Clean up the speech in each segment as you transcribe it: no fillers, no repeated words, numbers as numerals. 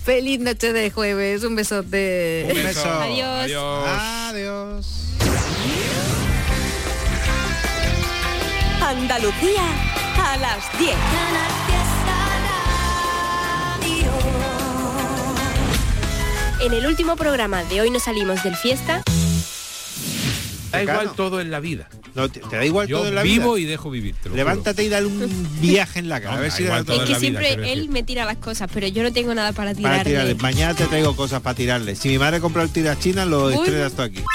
Feliz noche de jueves, un besote. Un beso. Adiós. Adiós. Andalucía a las 10. En el último programa de Hoy no salimos del fiesta. Da igual todo en la vida. No, te da igual Yo todo en la vida. vivo y dejo vivir. Te lo Levántate y dale un viaje en la cara. No, a ver da si igual todo Es en que la vida, siempre quiero él decir. me tira las cosas, pero yo no tengo nada para para tirarle. tirarle. Mañana te traigo cosas para tirarle. Si mi madre compró el tirachina, lo Uy. estrenas tú aquí.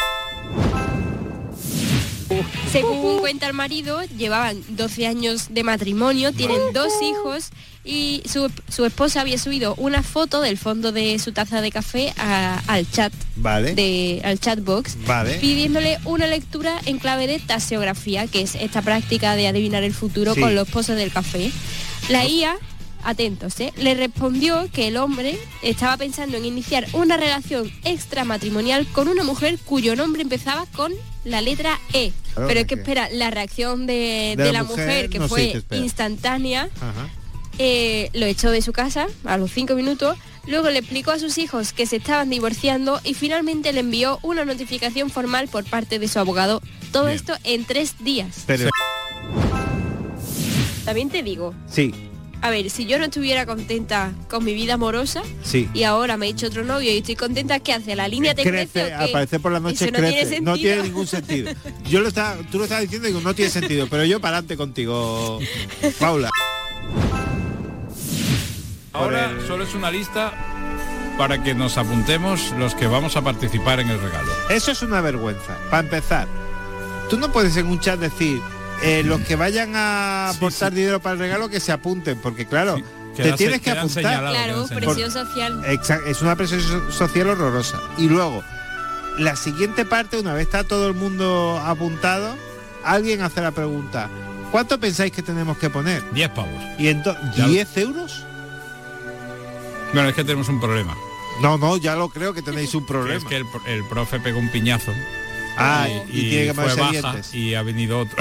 Según cuenta el marido, llevaban 12 años de matrimonio, tienen 2 hijos y su esposa había subido una foto del fondo de su taza de café al chat, Vale. al chatbox, Vale. pidiéndole una lectura en clave de taseografía, que es esta práctica de adivinar el futuro Sí. con los pozos del café. La IA, atentos, le respondió que el hombre estaba pensando en iniciar una relación extramatrimonial con una mujer cuyo nombre empezaba con la letra E. Claro, Pero es es que que- espera, la reacción de de la mujer, que no sé, fue te espera. instantánea, Ajá. lo echó de su casa a los 5 minutos, luego le explicó a sus hijos que se estaban divorciando y finalmente le envió una notificación formal por parte de su abogado. Todo Bien. esto en 3 días. Pero También te digo, sí, a ver, si yo no estuviera contenta con mi vida amorosa sí. y ahora me he hecho otro novio y estoy contenta, ¿qué hace? ¿La línea te crece o qué? Aparecer por la noche Eso no tiene crece. sentido. No tiene ningún sentido. Tú lo estabas diciendo y digo, no tiene sentido, pero yo para adelante contigo, Paula. Ahora Por el- solo es una lista para que nos apuntemos los que vamos a participar en el regalo. Eso es una vergüenza. Para empezar, tú no puedes en un chat decir los que vayan a Sí, aportar sí. dinero para el regalo que se apunten, porque claro, Sí, te quedan tienes que quedan apuntar. señalados, Claro, quedan señalados. presión social. Es una presión social horrorosa. Y luego, la siguiente parte, una vez está todo el mundo apuntado, alguien hace la pregunta, ¿cuánto pensáis que tenemos que poner? 10 pavos. Y entonces, Ya- ¿10 euros? Bueno, es que tenemos un problema. No, ya lo creo que tenéis un Que problema. es que el profe pegó un piñazo. Ah, y tiene que fue ponerse baja dientes. y ha venido otro.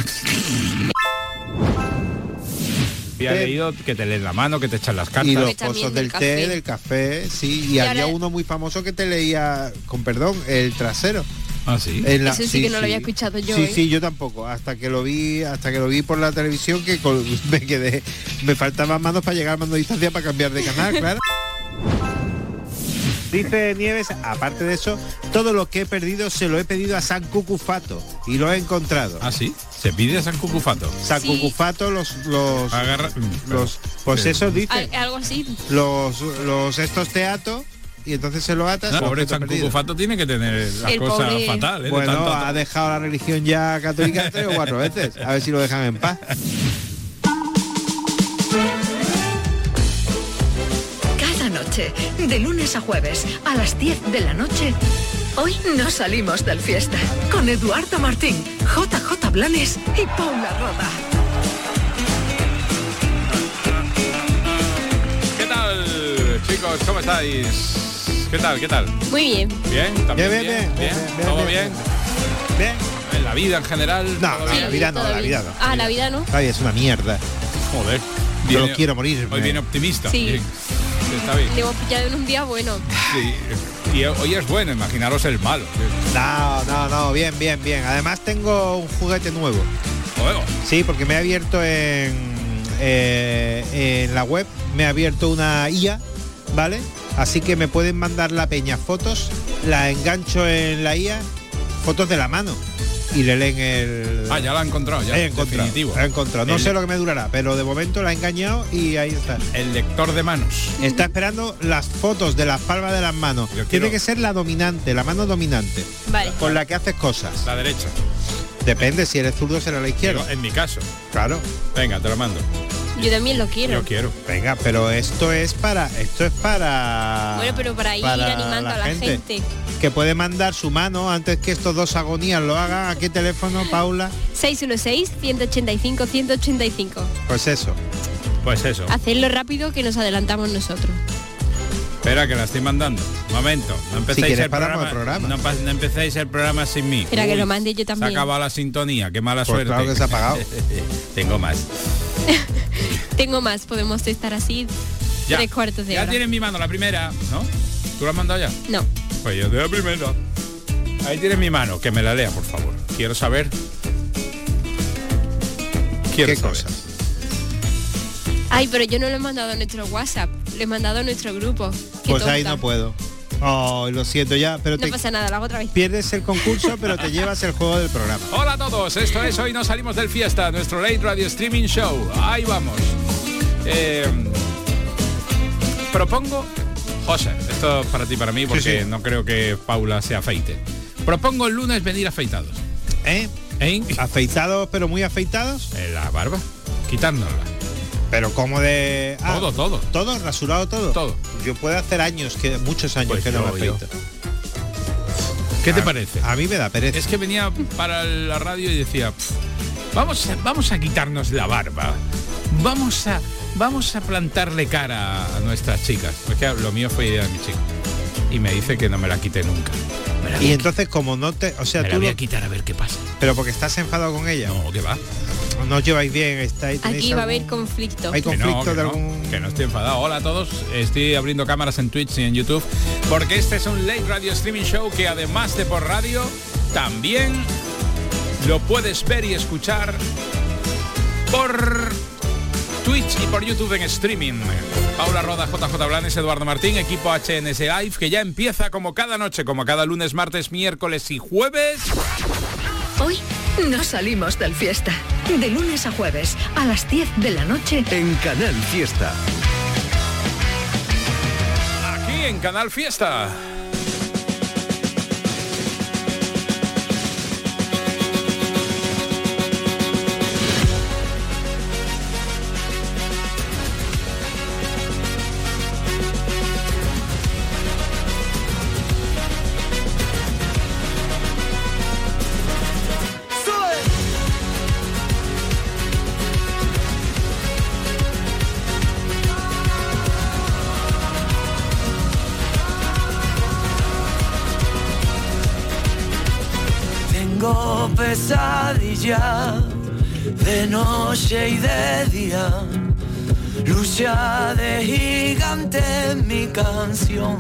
Y ha Te- leído que te leen la mano, que te echan las cartas. Y los También pozos del del té, café. del café, sí. Y Y había ahora- uno muy famoso que te leía, con perdón, el trasero. Ah, sí. En Eso sí que no lo había escuchado yo, Sí, ¿eh? sí, yo tampoco. Hasta que lo vi por la televisión que me faltaban manos para llegar a mando de distancia para cambiar de canal, claro. Dice Nieves, aparte de eso, todo lo que he perdido se lo he pedido a San Cucufato y lo he encontrado. Ah, sí. Se pide a San Cucufato. San Sí. Cucufato, Agarra. pues Sí. eso dice, Algo así. los estos teatos y entonces se lo atas. No, a pobre objeto San perdido. Cucufato tiene que tener la El cosa pobre. fatal, ¿eh? De Bueno, tanto- ha dejado la religión ya católica 3 o 4 veces. A ver si lo dejan en paz. Cada noche, de lunes a jueves, a las 10 de la noche, hoy no salimos del fiesta. Con Eduardo Martín, JJ Blanes y Paula Roda. ¿Qué tal, chicos? ¿Cómo estáis? ¿Qué tal? ¿Qué tal? Muy bien. ¿Bien? ¿También Bien. ¿Todo bien? Bien. ¿En la vida en general? No, ¿Todo la bien? vida no, todo la bien. vida no. Ah, la vida no. Ay, es una mierda. Joder. Yo Viene- lo quiero morir. Hoy viene optimista. Sí. Bien. Está bien. Le hemos pillado en un día bueno. Sí. Y hoy es bueno, imaginaros el malo. No, bien. Además tengo un juguete nuevo. Luego. Sí, porque me he abierto en la web, me ha abierto una IA, ¿vale? Así que me pueden mandar la peña fotos, la engancho en la IA, fotos de la mano y le leen el... Ah, ya lo ha encontrado, ya. He encontrado, Definitivo. he encontrado. No El- sé lo que me durará, pero de momento la he engañado y ahí está. El lector de manos. Está esperando las fotos de las palmas de las manos. Yo Tiene quiero- que ser la dominante, la mano dominante, Vale. con la que haces cosas. La derecha. Depende, si eres zurdo será la izquierda. Digo, en mi caso. Claro. Venga, te lo mando. Yo también lo quiero. Yo quiero. Venga, pero esto es para Bueno, pero para ir animando a la gente. que puede mandar su mano antes que estos dos agonías lo hagan. ¿A qué teléfono, Paula? 616-185-185. Pues eso. Pues eso. Hacerlo rápido que nos adelantamos nosotros. Espera, que la estoy mandando. Momento. No empecéis quieres el paramos programa. el programa. No empecéis el programa sin mí. Espera, que Uy, lo mande yo Se también. ha acabado la sintonía. Qué mala Pues suerte. claro que se ha apagado. Tengo más. Tengo más, podemos estar así Ya. 3/4 de Ya hora. tienes en mi mano la primera, ¿no? ¿Tú la has mandado ya? No. Pues yo de la primera. Ahí tienes mi mano, que me la lea, por favor. Quiero saber. ¿Qué cosas? Ay, pero yo no lo he mandado a nuestro WhatsApp, lo he mandado a nuestro grupo. Qué Pues ahí tonta. no puedo. Oh, lo siento ya, pero No te pasa nada, lo hago otra vez. pierdes el concurso, pero te llevas el juego del programa. Hola a todos, esto es Hoy No Salimos del Fiesta, nuestro Late Radio Streaming Show. Ahí vamos. Propongo, José, esto es para ti, para mí, porque Sí. no creo que Paula se afeite. Propongo el lunes venir afeitados. ¿Eh? Afeitados, pero muy afeitados. La barba, quitárnosla. Pero como de... Todo. ¿Todo? ¿Rasurado todo? Todo. Yo puedo hacer años, muchos años Pues que no me yo. afeito. ¿Qué te parece? A mí me da pereza. Es que venía para la radio y decía, vamos a quitarnos la barba. Vamos a plantarle cara a nuestras chicas. Porque lo mío fue idea de mi chico. Y me dice que no me la quite nunca. Y entonces como no te... O sea, me tú la voy lo- a quitar a ver qué pasa. Pero porque estás enfadado con ella. No, ¿qué va? No os lleváis bien, estáis... tenéis Aquí va a algún- haber conflicto. Hay conflicto que de no, algún... que no estoy enfadado. Hola a todos, estoy abriendo cámaras en Twitch y en YouTube porque este es un Late Radio Streaming Show que además de por radio también lo puedes ver y escuchar por Twitch y por YouTube en streaming. Paula Roda, JJ Blanes, Eduardo Martín, equipo HNS Live, que ya empieza como cada noche, como cada lunes, martes, miércoles y jueves. Hoy no salimos del Fiesta. De lunes a jueves a las 10 de la noche En Canal Fiesta. Aquí en Canal Fiesta. Tengo pesadilla de noche y de día, lucha de gigante en mi canción.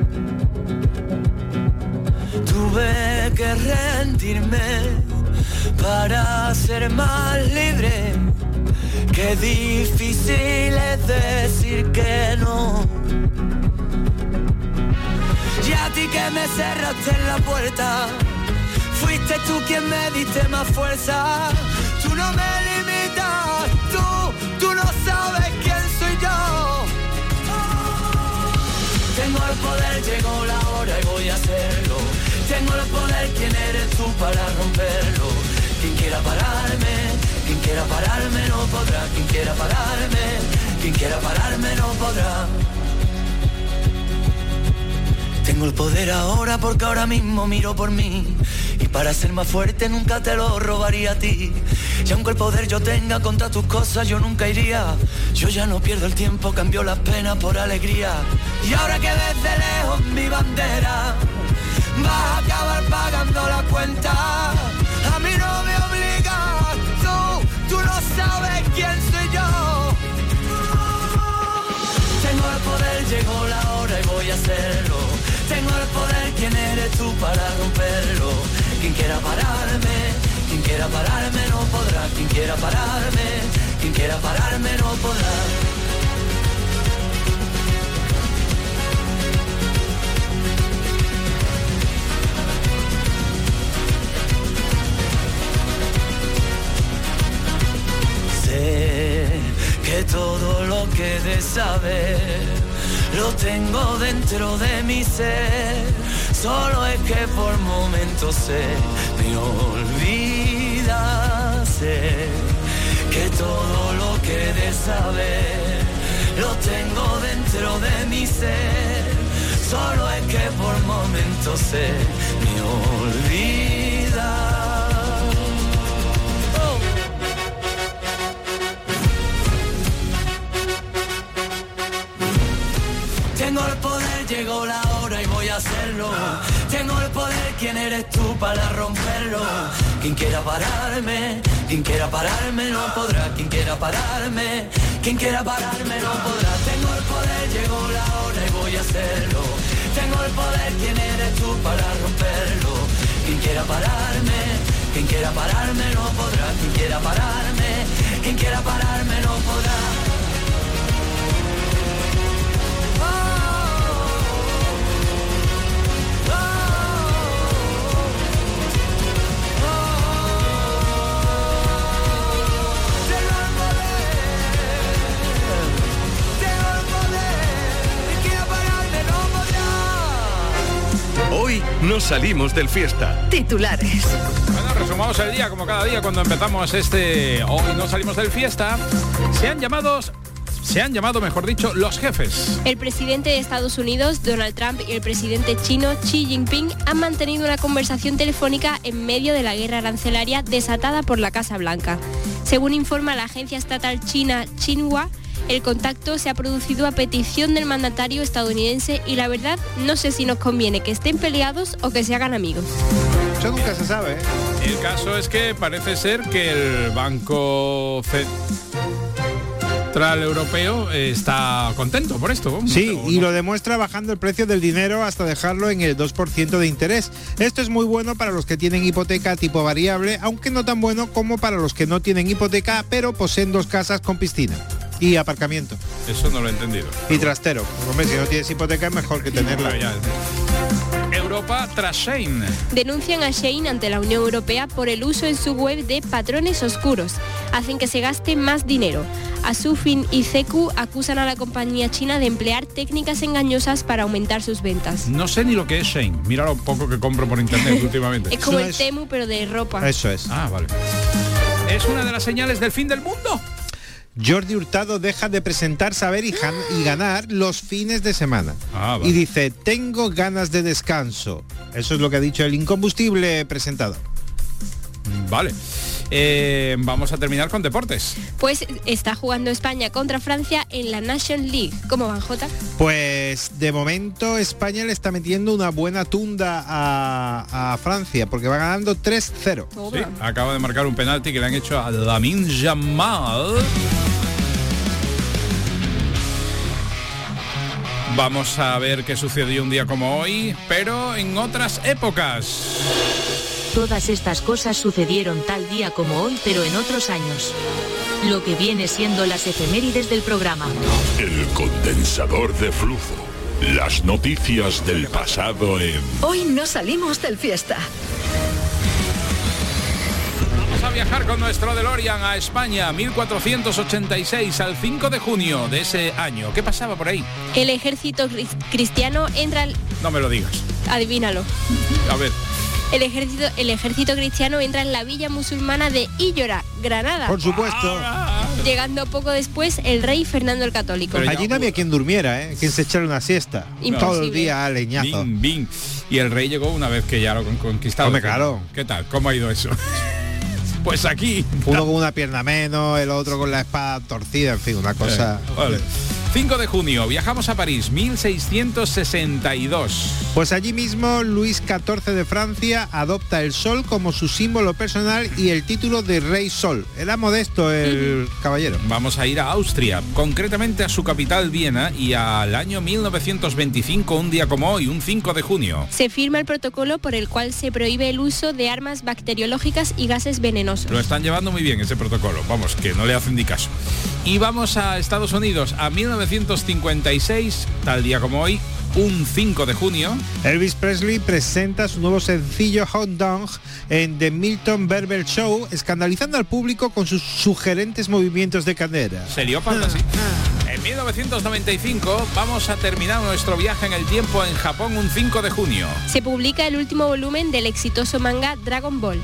Tuve que rendirme para ser más libre. Qué difícil es decir que no. Y a ti que me cerraste en la puerta, fuiste tú quien me diste más fuerza. Tú no me limitas, tú no sabes quién soy yo. Tengo el poder, llegó la hora y voy a hacerlo. Tengo el poder, ¿quién eres tú para romperlo? Quien quiera pararme no podrá. Quien quiera pararme no podrá. Tengo el poder ahora porque ahora mismo miro por mí. Y para ser más fuerte nunca te lo robaría a ti. Y aunque el poder yo tenga contra tus cosas, yo nunca iría. Yo ya no pierdo el tiempo, cambio las penas por alegría. Y ahora que desde lejos mi bandera, vas a acabar pagando la cuenta. A mí no me obligas, tú no sabes quién soy yo. Tengo el poder, llegó la hora y voy a hacerlo. Tengo el poder, ¿quién eres tú para romperlo? Quien quiera pararme no podrá. Quien quiera pararme no podrá. Sé que todo lo que de saber lo tengo dentro de mi ser. Solo es que por momentos se me olvida. Sé que todo lo que de saber lo tengo dentro de mi ser. Solo es que por momentos se me olvida. Tengo el poder, llegó la hora y voy a hacerlo. Tengo el poder, ¿quién eres tú para romperlo? Quien quiera pararme no podrá. Quien quiera Quien quiera pararme no podrá. Tengo el poder, llegó la hora y voy a hacerlo. Tengo el poder, ¿quién eres tú para romperlo? Quien quiera pararme no podrá. Quien quiera pararme no podrá. Hoy nos salimos del fiesta. Titulares. Bueno, resumamos el día como cada día cuando empezamos Hoy nos salimos del fiesta. Se han llamado, mejor dicho, los jefes. El presidente de Estados Unidos, Donald Trump, y el presidente chino, Xi Jinping, han mantenido una conversación telefónica en medio de la guerra arancelaria desatada por la Casa Blanca. Según informa la agencia estatal china Xinhua, el contacto se ha producido a petición del mandatario estadounidense y la verdad no sé si nos conviene que estén peleados o que se hagan amigos. Eso nunca se sabe, ¿eh? El caso es que parece ser que el Banco Central Europeo está contento por esto. Sí, y lo demuestra bajando el precio del dinero hasta dejarlo en el 2% de interés. Esto es muy bueno para los que tienen hipoteca tipo variable, aunque no tan bueno como para los que no tienen hipoteca, pero poseen 2 casas con piscina. Y aparcamiento. Eso no lo he entendido. Y trastero. Hombre, si no tienes hipoteca es mejor que tenerla. Europa tras Shein. Denuncian a Shein ante la Unión Europea por el uso en su web de patrones oscuros. Hacen que se gaste más dinero. Asufin y CQ acusan a la compañía china de emplear técnicas engañosas para aumentar sus ventas. No sé ni lo que es Shein. Mira lo poco que compro por internet últimamente. Es como el Temu, pero de ropa. Eso es. Ah, vale. ¿Es una de las señales del fin del mundo? Jordi Hurtado deja de presentar Saber y Ganar los fines de semana. Vale. Y dice, tengo ganas de descanso. Eso es lo que ha dicho el incombustible presentador. Vale. Vamos a terminar con deportes. Pues está jugando España contra Francia en la Nations League. ¿Cómo van, Jota? Pues de momento España le está metiendo una buena tunda a Francia, porque va ganando 3-0. Sí, acaba de marcar un penalti que le han hecho a Lamine Yamal. Vamos a ver qué sucedió un día como hoy, pero en otras épocas. Todas estas cosas sucedieron tal día como hoy, pero en otros años. Lo que viene siendo las efemérides del programa. El condensador de flujo. Las noticias del pasado en... Hoy nos salimos del fiesta. Vamos a viajar con nuestro DeLorean a España, 1486, al 5 de junio de ese año. ¿Qué pasaba por ahí? El ejército cristiano entra al... No me lo digas. Adivínalo. A ver. El ejército cristiano entra en la villa musulmana de Illora, Granada. Por supuesto. Llegando poco después el rey Fernando el Católico. Pero allí no había quien durmiera, quien se echara una siesta. Imposible. Todo el día a leñazo. Bing, bing. Y el rey llegó una vez que ya lo conquistado. Hombre, claro. ¿Qué tal? ¿Cómo ha ido eso? Pues aquí. Uno con una pierna menos, el otro con la espada torcida, en fin, una cosa... Vale. 5 de junio, viajamos a París, 1662. Pues allí mismo Luis XIV de Francia adopta el sol como su símbolo personal y el título de Rey Sol. Era modesto el caballero. Vamos a ir a Austria, concretamente a su capital Viena y al año 1925, un día como hoy, un 5 de junio. Se firma el protocolo por el cual se prohíbe el uso de armas bacteriológicas y gases venenosos. Lo están llevando muy bien ese protocolo, vamos, que no le hacen ni caso. Y vamos a Estados Unidos, a 1956, tal día como hoy, un 5 de junio. Elvis Presley presenta su nuevo sencillo Hot Dog en The Milton Berger Show, escandalizando al público con sus sugerentes movimientos de cadera. Seriópata, sí. En 1995 vamos a terminar nuestro viaje en el tiempo en Japón un 5 de junio. Se publica el último volumen del exitoso manga Dragon Ball.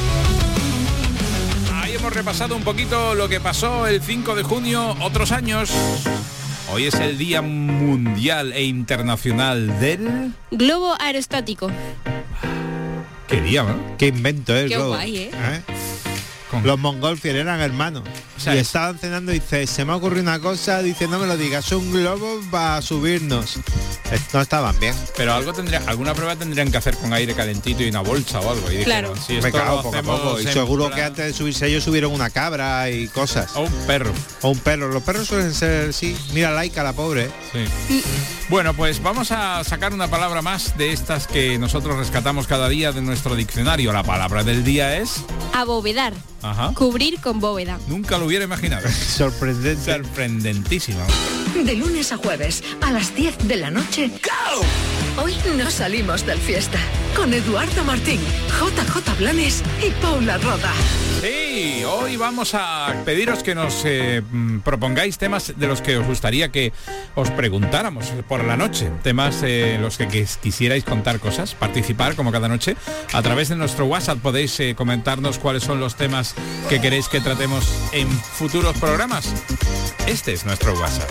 Hemos repasado un poquito lo que pasó el 5 de junio otros años. Hoy es el Día Mundial e Internacional del... Globo aerostático. Qué día, ¿no? Qué invento, Qué globo. guay, Los Montgolfier eran hermanos. O sea, y estaban cenando y dice, se me ha ocurrido una cosa, dice, no me lo digas, un globo va a subirnos. No estaban bien. Pero alguna prueba tendrían que hacer con aire calentito y una bolsa o algo. Y claro. Dijeron, si esto Claro, lo poco a hacemos poco. Y en seguro plan- que antes de subirse ellos subieron una cabra y cosas. O un perro. O un perro. Los perros suelen ser, sí. Mira Laika, la pobre. Sí. Bueno, pues vamos a sacar una palabra más de estas que nosotros rescatamos cada día de nuestro diccionario. La palabra del día es... Abovedar. Ajá. Cubrir con bóveda. Nunca lo hubiera imaginado. Sorprendente. Sorprendentísimo. De lunes a jueves a las 10 de la noche. Hoy no salimos del fiesta. Con Eduardo Martín, JJ Blanes y Paula Roda. Sí, hoy vamos a pediros que nos propongáis temas de los que os gustaría que os preguntáramos por la noche. Temas los que quisierais contar cosas, participar como cada noche. A través de nuestro WhatsApp podéis comentarnos cuáles son los temas que queréis que tratemos en futuros programas. Este es nuestro WhatsApp.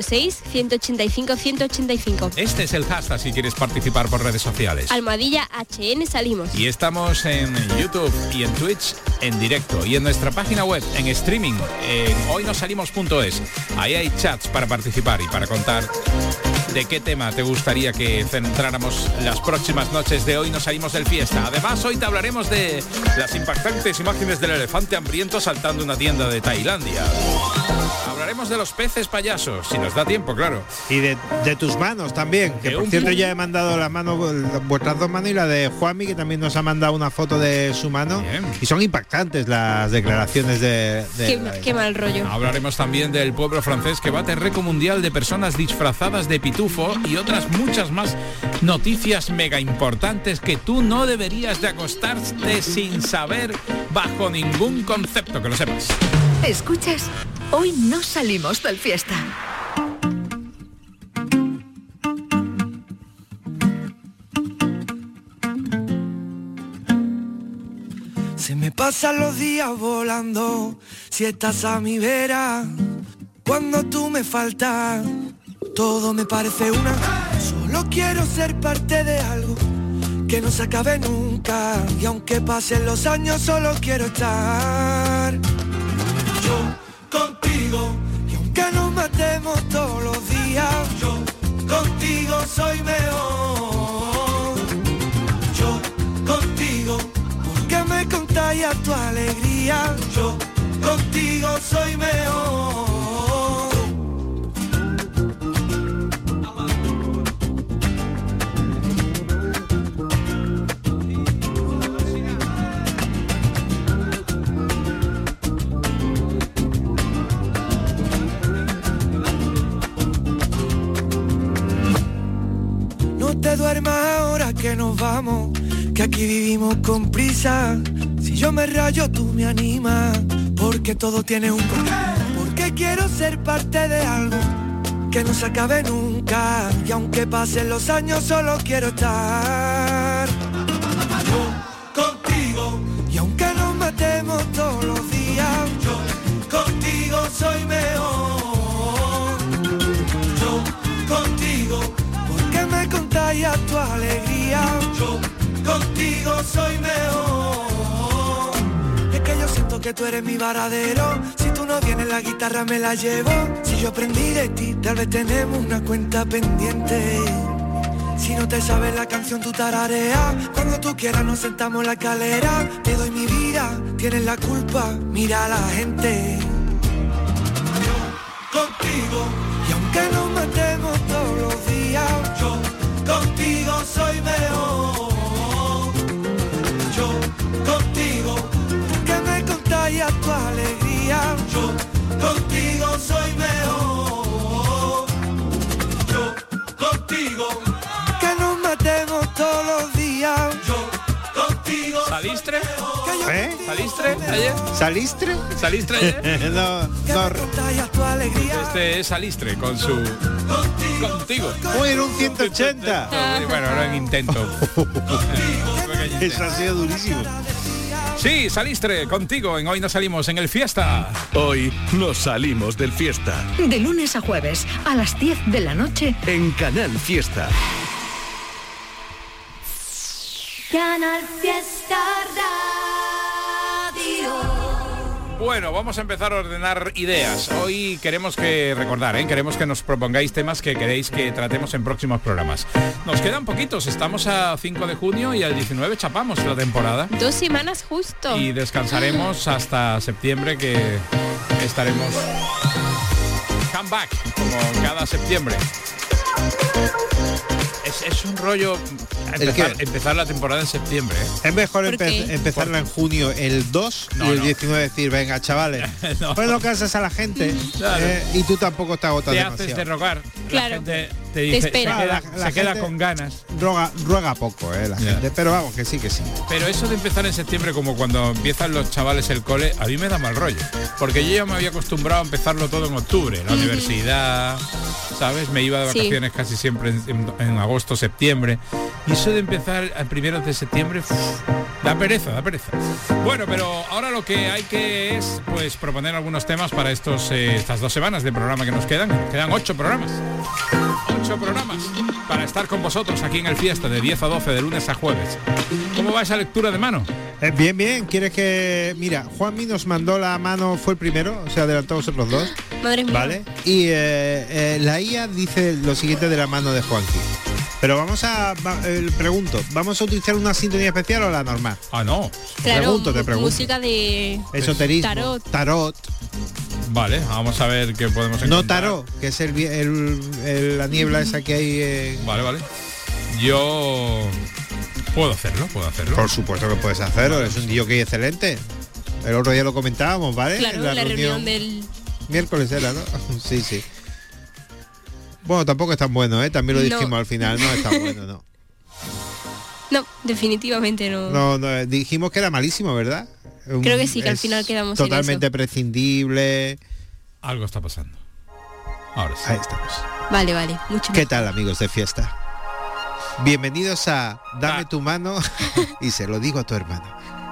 616-185-185. Este es el hashtag si quieres participar por redes sociales. Almohadilla HN salimos. Y estamos en YouTube y en Twitch en directo y en nuestra página web en streaming en hoynosalimos.es. Ahí hay chats para participar y para contar de qué tema te gustaría que centráramos las próximas noches de Hoy Nos Salimos del Fiesta. Además, hoy te hablaremos de las impactantes imágenes del elefante hambriento saltando una tienda de Tailandia. Hablaremos de los peces payasos, si nos da tiempo, claro. Y de tus manos también, que por cierto ya he mandado la mano, vuestras dos manos y la de Juanmi, que también nos ha mandado una foto de su mano. Bien. Y son impactantes las declaraciones de Qué mal rollo. Hablaremos también del pueblo francés que bate récord mundial de personas disfrazadas de pitufo y otras muchas más noticias mega importantes que tú no deberías de acostarte sin saber bajo ningún concepto, que lo sepas. ¿Escuchas? Hoy no salimos del fiesta. Se me pasan los días volando, si estás a mi vera, cuando tú me faltas, todo me parece una... Solo quiero ser parte de algo que no se acabe nunca, y aunque pasen los años solo quiero estar yo contigo, y aunque nos matemos todos los días, yo contigo soy mejor, yo contigo, porque me contagia tu alegría, yo contigo soy mejor. No te duermas ahora que nos vamos, que aquí vivimos con prisa. Si yo me rayo tú me animas, porque todo tiene un porqué. Porque quiero ser parte de algo que no se acabe nunca, y aunque pasen los años solo quiero estar yo contigo, y aunque nos matemos todos los días, yo contigo soy mejor, yo contigo, porque me contagia tu alegría, yo contigo soy mejor. Es que yo siento que tú eres mi varadero, si tú no vienes la guitarra me la llevo, si yo aprendí de ti tal vez tenemos una cuenta pendiente. Si no te sabes la canción tú tarareas, cuando tú quieras nos sentamos en la escalera, te doy mi vida, tienes la culpa, mira a la gente. Yo contigo, y aunque nos matemos todos los días, yo contigo soy mejor, yo contigo, que me contagia tu alegría, yo contigo soy mejor, yo contigo, que nos matemos todos los días, yo contigo. ¿Salistre? ¿Eh? ¿Salistre ayer? ¿Salistre? ¿Salistre ayer? no. Tu alegría. Este es Salistre con su Contigo. Uy, en un 180. Bueno, ahora en intento. Eso ha sido durísimo. Sí, Salistre, contigo en Hoy Nos Salimos en el Fiesta. Hoy nos salimos del Fiesta. De lunes a jueves a las 10 de la noche En Canal Fiesta. Canal Fiesta Radio. Bueno, vamos a empezar a ordenar ideas. Hoy queremos que queremos que nos propongáis temas que queréis que tratemos en próximos programas. Nos quedan poquitos, estamos a 5 de junio y al 19 chapamos la temporada. 2 semanas justo. Y descansaremos hasta septiembre, que estaremos comeback como cada septiembre. Es un rollo empezar la temporada en septiembre, ¿eh? Es mejor empezarla en junio, el 2 y el 19 decir, venga, chavales, pues no cansas a la gente, claro. Y tú tampoco te agotas demasiado. Te haces de rogar, claro. La gente te dice, espera. se queda con ganas. Ruega poco, la gente, pero vamos, que sí. Pero eso de empezar en septiembre, como cuando empiezan los chavales el cole, a mí me da mal rollo, porque yo ya me había acostumbrado a empezarlo todo en octubre, la universidad, ¿sabes? Me iba de vacaciones casi siempre en agosto, septiembre, y eso de empezar al 1 de septiembre, da pereza. Bueno, pero ahora lo que hay que es, pues, proponer algunos temas para estas 2 semanas de programa que nos quedan. Quedan 8 programas. 8 programas para estar con vosotros aquí en el Fiesta de 10 a 12, de lunes a jueves. ¿Cómo va esa lectura de mano? Bien. ¿Quieres que...? Mira, Juanmi nos mandó la mano, fue el primero, o sea, adelantó vosotros dos. Madre mía. ¿Vale? Y la IA dice lo siguiente de la mano de Juanqui. Pero pregunto, ¿vamos a utilizar una sintonía especial o la normal? Ah, no. Claro, te pregunto. Música de... Esoterismo. Tarot. Vale, vamos a ver qué podemos encontrar. No tarot, que es la niebla esa que hay... Vale. Yo... ¿Puedo hacerlo? Por supuesto que puedes hacerlo, es un DJ excelente. El otro día lo comentábamos, ¿vale? Claro, la reunión del... Miércoles era, ¿no? Sí. Bueno, tampoco es tan bueno, ¿eh? También lo dijimos al final, no es tan bueno, ¿no? No, definitivamente no. No, dijimos que era malísimo, ¿verdad? Creo que sí, que al final quedamos totalmente en eso. Prescindible. Algo está pasando. Ahora sí. Ahí estamos. Vale, mucho ¿Qué tal, amigos de fiesta? Bienvenidos a Dame tu mano y se lo digo a tu hermano.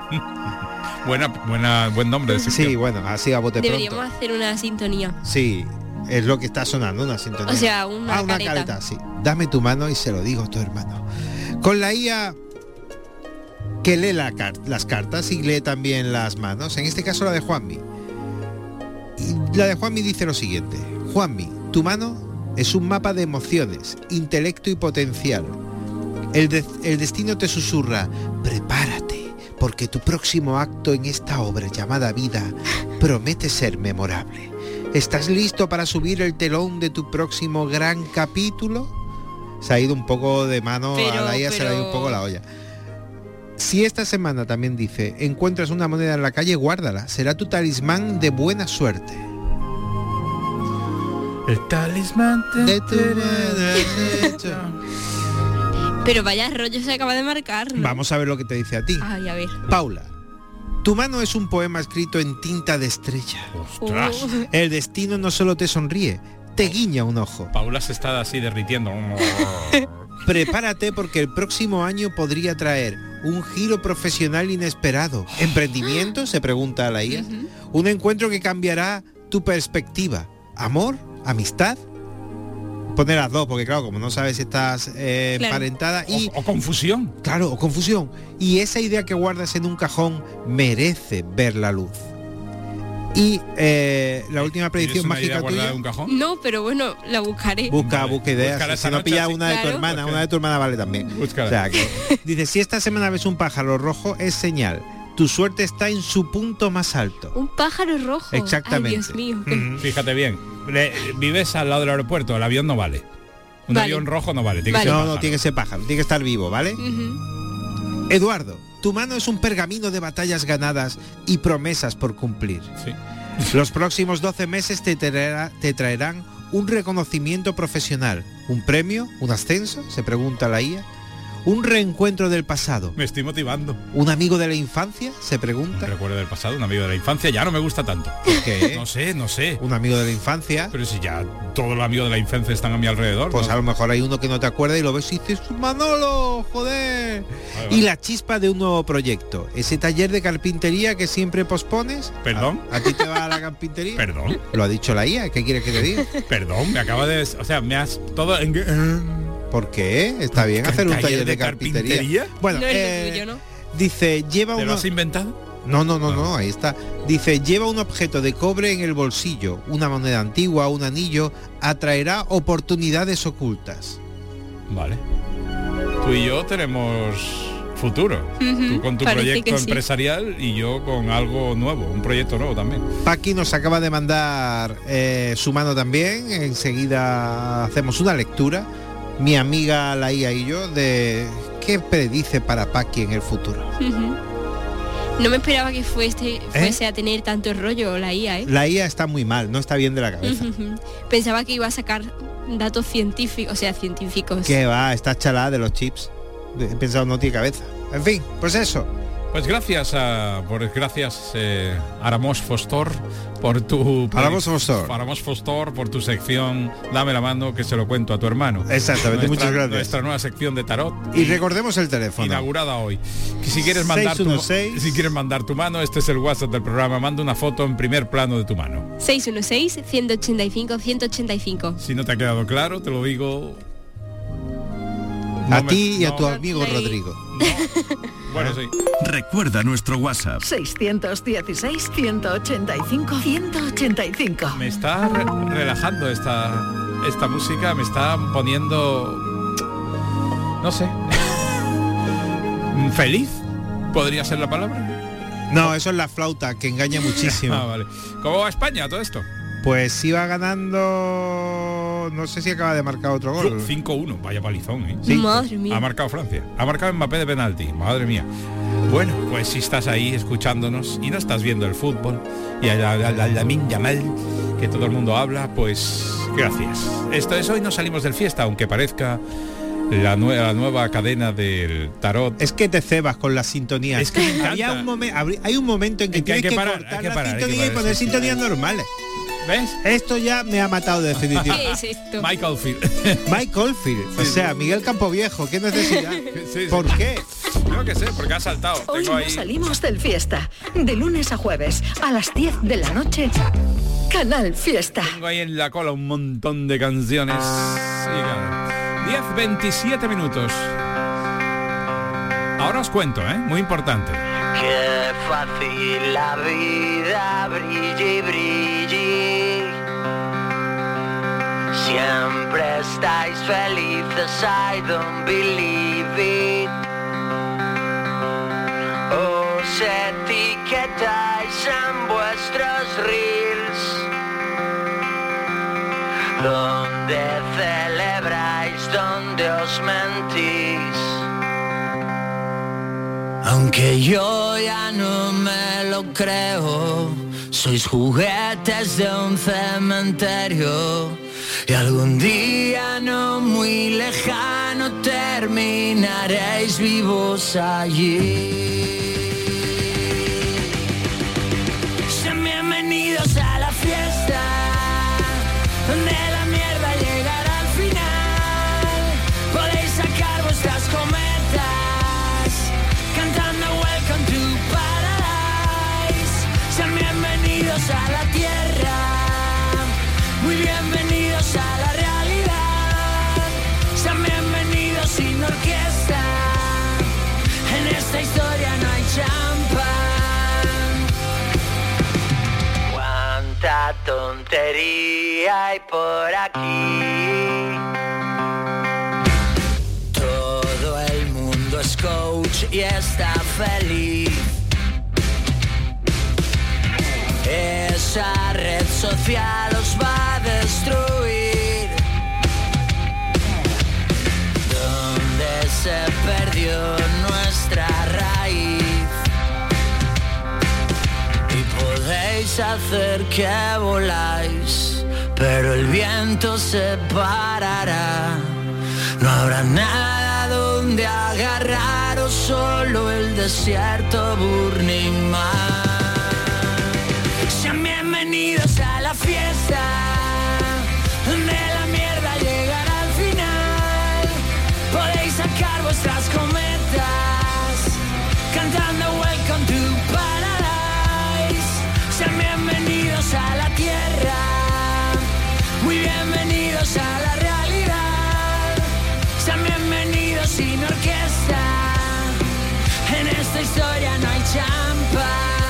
Buen nombre de sección. Sí, bueno, así a bote Deberíamos pronto. hacer una sintonía. Sí, es lo que está sonando, una sintonía. O sea, una careta, sí. Dame tu mano y se lo digo a tu hermano. Con la IA que lee las cartas y lee también las manos, en este caso la de Juanmi. Y la de Juanmi dice lo siguiente: Juanmi, tu mano es un mapa de emociones, intelecto y potencial. El destino te susurra, prepárate, porque tu próximo acto en esta obra llamada vida promete ser memorable. ¿Estás listo para subir el telón de tu próximo gran capítulo? Se ha ido un poco de mano a la IA, se le ha ido un poco la olla. Si esta semana también dice, encuentras una moneda en la calle, guárdala, será tu talismán de buena suerte. El talismán de tu... Pero vaya rollo se acaba de marcar, ¿no? Vamos a ver lo que te dice a ti. Ay, a ver. Paula, tu mano es un poema escrito en tinta de estrella. ¡Ostras! El destino no solo te sonríe, te guiña un ojo. Paula se está así derritiendo. Prepárate porque el próximo año podría traer un giro profesional inesperado. ¿Emprendimiento? Se pregunta a la IA. Un encuentro que cambiará tu perspectiva. ¿Amor? ¿Amistad? Poner las dos, porque claro, como no sabes si estás emparentada y... O confusión. Claro, o confusión. Y esa idea que guardas en un cajón merece ver la luz. Y la última predicción mágica tuya... un cajón? No, pero bueno, la buscaré. Busca ideas. Si no pilla una de tu hermana, una de tu hermana vale también. Búscala. O sea, que, dice, si esta semana ves un pájaro rojo, es señal. Tu suerte está en su punto más alto. Un pájaro rojo. Exactamente. Ay, Dios mío. Fíjate bien. Vives al lado del aeropuerto, el avión no vale. Un avión rojo no vale. Tiene que ser pájaro. No, tiene que ser pájaro, tiene que estar vivo, ¿vale? Eduardo, tu mano es un pergamino de batallas ganadas y promesas por cumplir. Sí. Los próximos 12 meses te traerán un reconocimiento profesional, un premio, un ascenso, se pregunta la IA, un reencuentro del pasado. Me estoy motivando. ¿Un amigo de la infancia? Se pregunta. Un recuerdo del pasado, un amigo de la infancia, ya no me gusta tanto. ¿Por qué? No sé. Un amigo de la infancia. Pero si ya todos los amigos de la infancia están a mi alrededor. Pues ¿no? a lo mejor hay uno que no te acuerda y lo ves y dices, Manolo, joder. Vale. Y la chispa de un nuevo proyecto. Ese taller de carpintería que siempre pospones. ¿Perdón? ¿A ti te va a la carpintería? ¿Perdón? Lo ha dicho la IA, ¿qué quieres que te diga? Perdón, me acaba de... O sea, me has... todo... ¿Por qué? Está bien hacer un taller de carpintería. carpintería. Bueno, no es lo tuyo, ¿no? dice, lleva ¿Te uno... lo has inventado? No, ahí está. Dice, lleva un objeto de cobre en el bolsillo, una moneda antigua, un anillo, atraerá oportunidades ocultas. Vale. Tú y yo tenemos futuro. Tú con tu proyecto empresarial y yo con algo nuevo, un proyecto nuevo también. Paqui nos acaba de mandar su mano también. Enseguida hacemos una lectura, mi amiga la IA y yo, de qué predice para Paqui en el futuro. No me esperaba que fuese a tener tanto rollo la IA, ¿eh? La IA está muy mal, no está bien de la cabeza. Pensaba que iba a sacar datos científicos, científicos. Que va, está chalada de los chips. He pensado, no tiene cabeza. En fin, pues eso. Pues gracias Aramos Fostor por tu Aramos Fostor por tu sección Dame la mano que se lo cuento a tu hermano. Exactamente, muchas gracias. Nuestra nueva sección de tarot. Y recordemos el teléfono. Inaugurada hoy. Que si quieres mandar tu mano, este es el WhatsApp del programa. Manda una foto en primer plano de tu mano. 616-185-185. Si no te ha quedado claro, te lo digo. A ti y a tu amigo Rodrigo. Bueno, sí. Recuerda nuestro WhatsApp. 616-185-185. Me está relajando esta música, me está poniendo... No sé. ¿Feliz? ¿Podría ser la palabra? No, eso es la flauta, que engaña muchísimo. Vale. ¿Cómo va España todo esto? Pues iba ganando, no sé si acaba de marcar otro gol. 5-1, vaya palizón, ¿eh? Sí. Madre mía. Ha marcado Francia, ha marcado Mbappé de penalti, madre mía. Bueno, pues si estás ahí escuchándonos y no estás viendo el fútbol y a Lamine Yamal, que todo el mundo habla, pues gracias. Esto es Hoy no salimos del fiesta, aunque parezca la nueva cadena del tarot. Es que te cebas con la sintonía. Es que hay un momento en que tienes que cortar la sintonía y poner sintonías normales. ¿Ves? Esto ya me ha matado de definitiva. ¿Qué es esto? Mike Oldfield. O sea, Miguel Campoviejo, qué necesidad. Sí. ¿Por qué? Creo que sé, porque ha saltado. Hoy Tengo ahí... salimos del fiesta. De lunes a jueves, a las 10 de la noche, Canal Fiesta. Tengo ahí en la cola un montón de canciones. 10-27 minutos. Ahora os cuento, muy importante. Qué fácil la vida, brille, brille. Siempre estáis felices, I don't believe it. Os etiquetáis en vuestros reels, donde celebráis, donde os mentís. Aunque yo ya no me lo creo, sois juguetes de un cementerio y algún día no muy lejano terminaréis vivos allí. Sean bienvenidos a la fiesta, donde la mierda llegará al final. Podéis sacar vuestras cometas cantando Welcome to Paradise. Sean bienvenidos a la tierra, muy bienvenidos a la realidad. Sean bienvenidos sin orquesta, en esta historia no hay champán. Cuánta tontería hay por aquí. Todo el mundo es coach y está feliz. Esa red social os va a destruir. Donde se perdió nuestra raíz. Y podéis hacer que voláis, pero el viento se parará. No habrá nada donde agarraros, solo el desierto Burning Man. Sean bienvenidos a la fiesta, donde la mierda llegará al final. Podéis sacar vuestras cometas cantando Welcome to Paradise. Sean bienvenidos a la tierra, muy bienvenidos a la realidad. Sean bienvenidos sin orquesta, en esta historia no hay champán.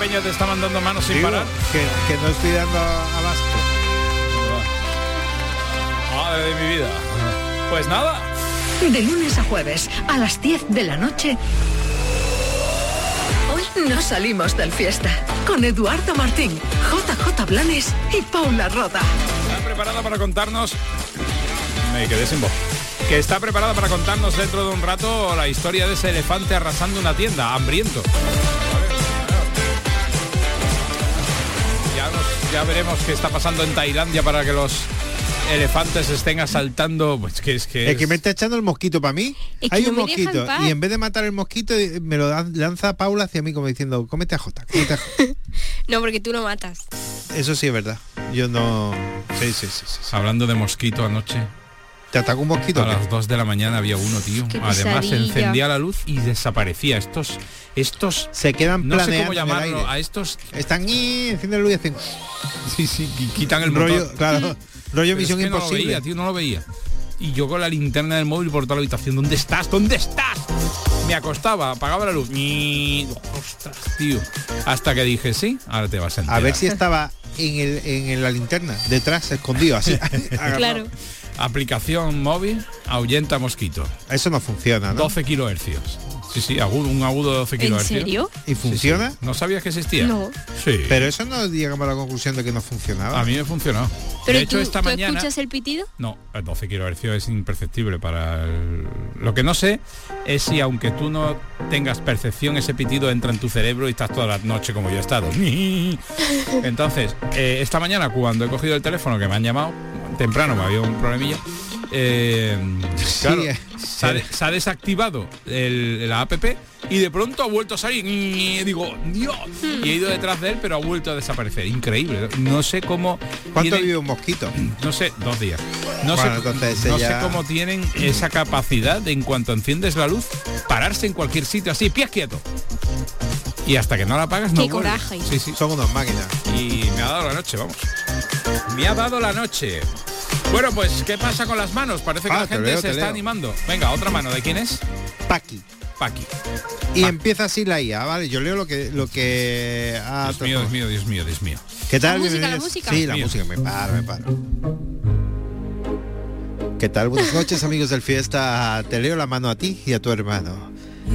Peña te está mandando manos sin parar. Que no estoy dando abasto. Madre de mi vida. Pues nada. De lunes a jueves, a las 10 de la noche. Hoy no salimos del fiesta. Con Eduardo Martín, JJ Blanes y Paula Roda. ¿Está preparada para contarnos? Me quedé sin voz. Que está preparada para contarnos dentro de un rato la historia de ese elefante arrasando una tienda, hambriento. Ya veremos qué está pasando en Tailandia para que los elefantes estén asaltando. Pues es que me está echando el mosquito para mí. Hay un mosquito y en vez de matar el mosquito me lo lanza Paula hacia mí como diciendo, cómete a Jota, cómete a Jota. No, porque tú lo matas. Eso sí es verdad. Yo no... Sí. Hablando de mosquito anoche. ¿Te atacó un mosquito? A las 2 de la mañana había uno, tío. Además encendía la luz y desaparecía. Estos se quedan planeando. No sé cómo llamarlo. A estos están encienden la luz y hacen. Sí, quitan el rollo, motor. Claro. Rollo Misión Imposible. No lo veía, tío, no lo veía. Y yo con la linterna del móvil por toda la habitación. ¿Dónde estás? Me acostaba, apagaba la luz. Ostras, tío. Hasta que dije, sí, ahora te vas a enterar. A ver si estaba en la linterna, detrás, escondido, así. Claro. Aplicación móvil, ahuyenta mosquito. Eso no funciona, ¿no? 12 kilohercios. Sí, un agudo de 12 kilohercios. ¿En serio? ¿Y funciona? Sí. ¿No sabías que existía? No. Sí. Pero eso no llegamos a la conclusión de que no funcionaba. A mí me funcionó. Pero de hecho, esta mañana... ¿escuchas el pitido? No, el 12 kilohercios es imperceptible para Lo que no sé es si aunque tú no tengas percepción, ese pitido entra en tu cerebro y estás toda la noche como yo he estado. Entonces, esta mañana cuando he cogido el teléfono, que me han llamado temprano, me había un problemilla, claro, se ha desactivado la app y de pronto ha vuelto a salir y digo, Dios, y he ido detrás de él, pero ha vuelto a desaparecer. Increíble. No sé cómo... ¿Cuánto vive un mosquito? No sé, 2 días. No sé cómo tienen esa capacidad de, en cuanto enciendes la luz, pararse en cualquier sitio así, pies quietos. Y hasta que no la apagas, no vuelve. Qué coraje. Sí. Son unas máquinas. Y me ha dado la noche, vamos. Me ha dado la noche. Bueno, pues, ¿qué pasa con las manos? Parece que la gente se está animando. Venga, otra mano. ¿De quién es? Paqui. Y empieza así la IA, ¿vale? Yo leo lo que ha... Dios mío. ¿Qué tal? ¿La música? Sí, la música. Me paro. ¿Qué tal? Buenas noches, amigos del fiesta. Te leo la mano a ti y a tu hermano.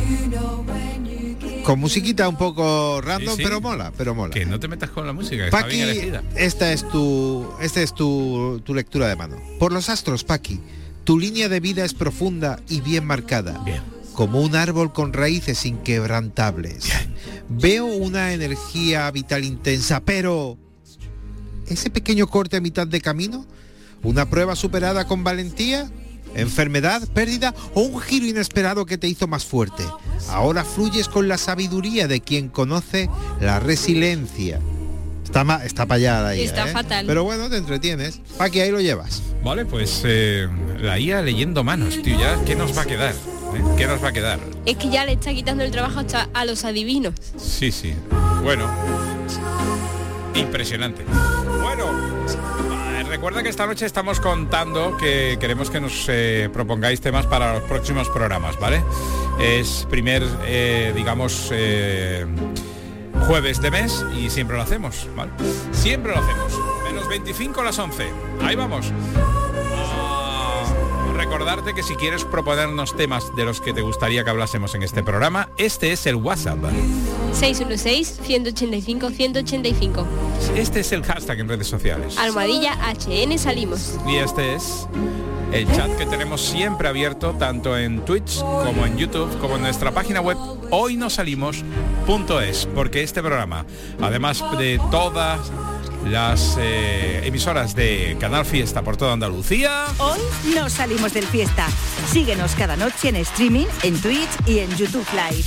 Con musiquita un poco random, sí. pero mola. Que no te metas con la música, que Paqui, está bien elegida. Esta es tu lectura de mano. Por los astros, Paqui, tu línea de vida es profunda y bien marcada. Bien. Como un árbol con raíces inquebrantables. Bien. Veo una energía vital intensa, pero ¿ese pequeño corte a mitad de camino? ¿Una prueba superada con valentía? ¿Enfermedad, pérdida o un giro inesperado que te hizo más fuerte? Ahora fluyes con la sabiduría de quien conoce la resiliencia. Está para allá la IA, está fatal. Pero bueno, te entretienes. Paqui, ahí lo llevas. Vale, pues la IA leyendo manos, tío, ya, ¿qué nos va a quedar? ¿Qué nos va a quedar? Es que ya le está quitando el trabajo hasta a los adivinos. Sí. Bueno. Impresionante. Bueno, recuerda que esta noche estamos contando que queremos que nos propongáis temas para los próximos programas, ¿vale? Es primer, jueves de mes y siempre lo hacemos, ¿vale? Siempre lo hacemos. Menos 25 a las 11. Ahí vamos. Recordarte que si quieres proponernos temas de los que te gustaría que hablásemos en este programa, este es el WhatsApp. 616-185-185. Este es el hashtag en redes sociales. _HN salimos. Y este es el chat que tenemos siempre abierto, tanto en Twitch como en YouTube, como en nuestra página web hoynosalimos.es, porque este programa, además de todas las emisoras de Canal Fiesta por toda Andalucía, hoy no salimos del fiesta. Síguenos cada noche en streaming, en Twitch y en YouTube Live.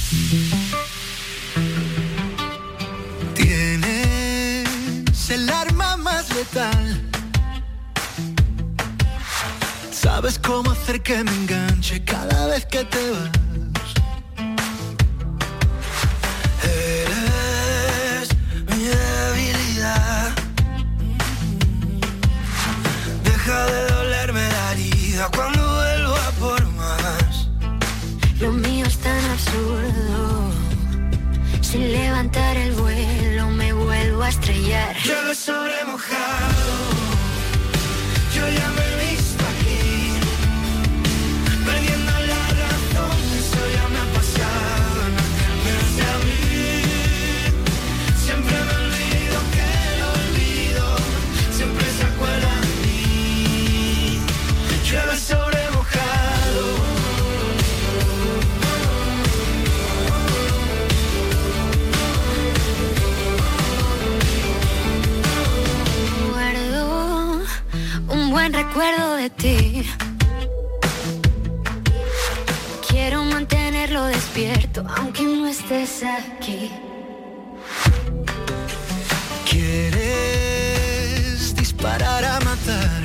Tienes el arma más letal. Sabes cómo hacer que me enganche cada vez que te vas. Eres mi debilidad. Deja de dolerme la herida cuando vuelvo a por más. Lo mío es tan absurdo, sin levantar el vuelo. estrellar. Llueve sobre mojado, yo ya me he visto aquí, perdiendo la razón, eso ya me ha pasado en aquel mes de abril. Siempre me olvido que lo olvido, siempre se acuerda de mí. Llueve sobre mojado. Guardo un buen recuerdo de ti. Quiero mantenerlo despierto, aunque no estés aquí. Quieres disparar a matar,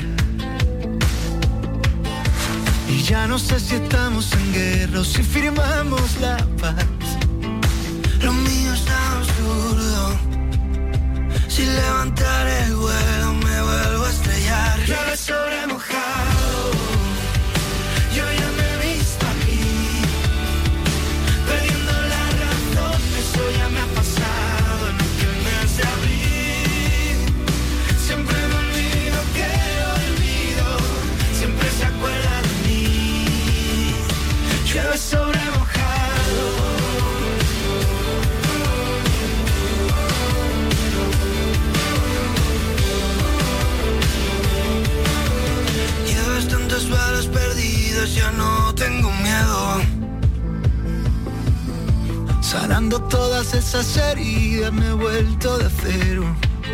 y ya no sé si estamos en guerra o si firmamos la paz. Lo mío es absurdo, si levantar el vuelo me vuelvo a estrellar. Llueve sobre mojado, yo ya me he visto aquí, perdiendo la razón, eso ya me ha pasado en aquel mes de abril. Siempre me olvido que lo olvido, siempre se acuerda de mí. Llueve sobre mojado. Llevas tantas balas perdidas, ya no tengo miedo. Sanando todas esas heridas me he vuelto de acero.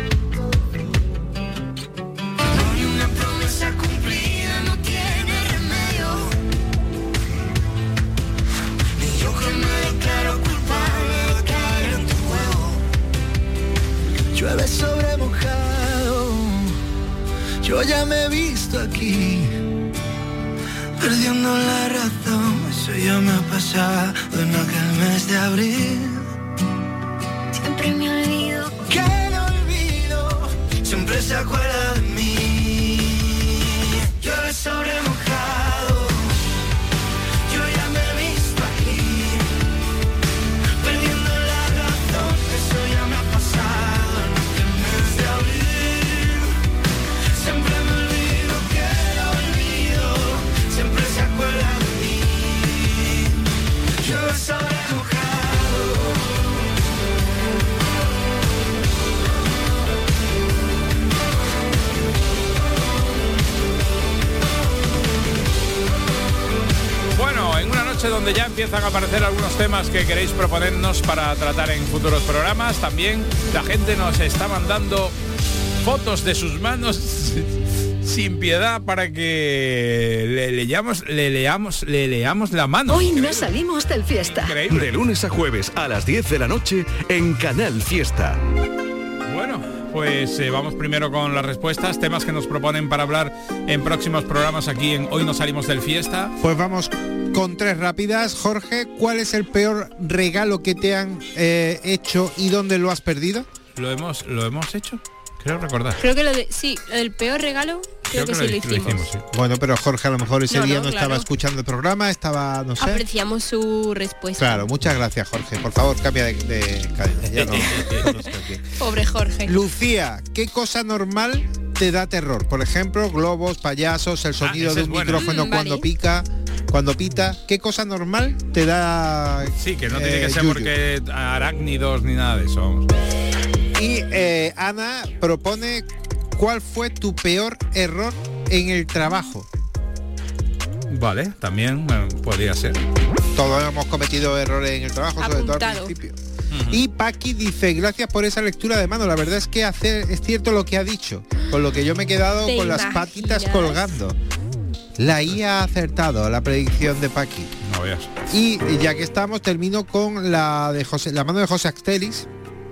No hay una promesa cumplida, no tiene remedio. Ni yo que me declaro culpable de caer en tu juego. Llueve sobre mojado, yo ya me he visto aquí, perdiendo la razón, eso ya me ha pasado en aquel mes de abril. Siempre me olvido Que lo olvido, siempre se acuerda de mí. Llueve sobre mojado, yo ya me he visto aquí, perdiendo la razón, eso ya me ha pasado en aquel mes de abril. Siempre me olvido que lo olvido, siempre se acuerda de mí. Llueve sobre mojado. Bueno, en una noche donde ya empiezan a aparecer algunos temas que queréis proponernos para tratar en futuros programas, también la gente nos está mandando fotos de sus manos sin piedad para que le leamos la mano. Hoy no salimos del fiesta. Increíble. De lunes a jueves a las 10 de la noche en Canal Fiesta. Bueno, pues vamos primero con las respuestas, temas que nos proponen para hablar en próximos programas aquí en Hoy no salimos del fiesta. Pues vamos con tres rápidas. Jorge, ¿cuál es el peor regalo que te han hecho y dónde lo has perdido? ¿Lo hemos hecho? Creo recordar. Creo que lo del peor regalo, creo que sí lo hicimos. Sí. Bueno, pero Jorge a lo mejor ese día no claro. estaba escuchando el programa, estaba, no sé. Apreciamos su respuesta. Claro, muchas gracias, Jorge. Por favor, cambia de cadena. Ya no estoy aquí. Pobre Jorge. Lucía, ¿qué cosa normal te da terror? Por ejemplo, globos, payasos, el sonido esa de es un buena. micrófono cuando pita. ¿Qué cosa normal te da? Sí, que no tiene que ser yuyu? porque arácnidos ni nada de eso. Vamos. Y Ana propone, ¿cuál fue tu peor error en el trabajo? Vale, también podría ser. Todos hemos cometido errores en el trabajo, sobre todo al principio. Y Paqui dice, gracias por esa lectura de mano. La verdad es que es cierto lo que ha dicho, con lo que yo me he quedado con las patitas colgando. La IA ha acertado la predicción de Paqui. No veas. Y ya que estamos, termino con la mano de José Axtelis.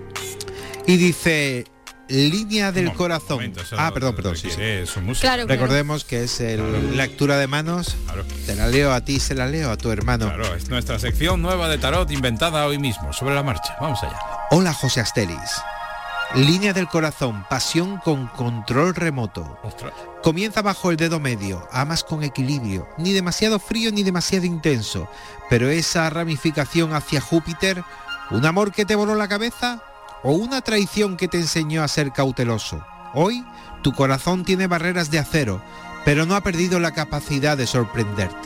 Y dice, línea del corazón. Perdón, sí. Su música. Claro, recordemos que es la lectura de manos. Claro. Te la leo a ti, se la leo a tu hermano. Claro, es nuestra sección nueva de tarot inventada hoy mismo, sobre la marcha. Vamos allá. Hola, José Axtelis. Línea del corazón, pasión con control remoto. Ostras. Comienza bajo el dedo medio, amas con equilibrio, ni demasiado frío ni demasiado intenso, pero esa ramificación hacia Júpiter, un amor que te voló la cabeza, o una traición que te enseñó a ser cauteloso. Hoy, tu corazón tiene barreras de acero, pero no ha perdido la capacidad de sorprenderte.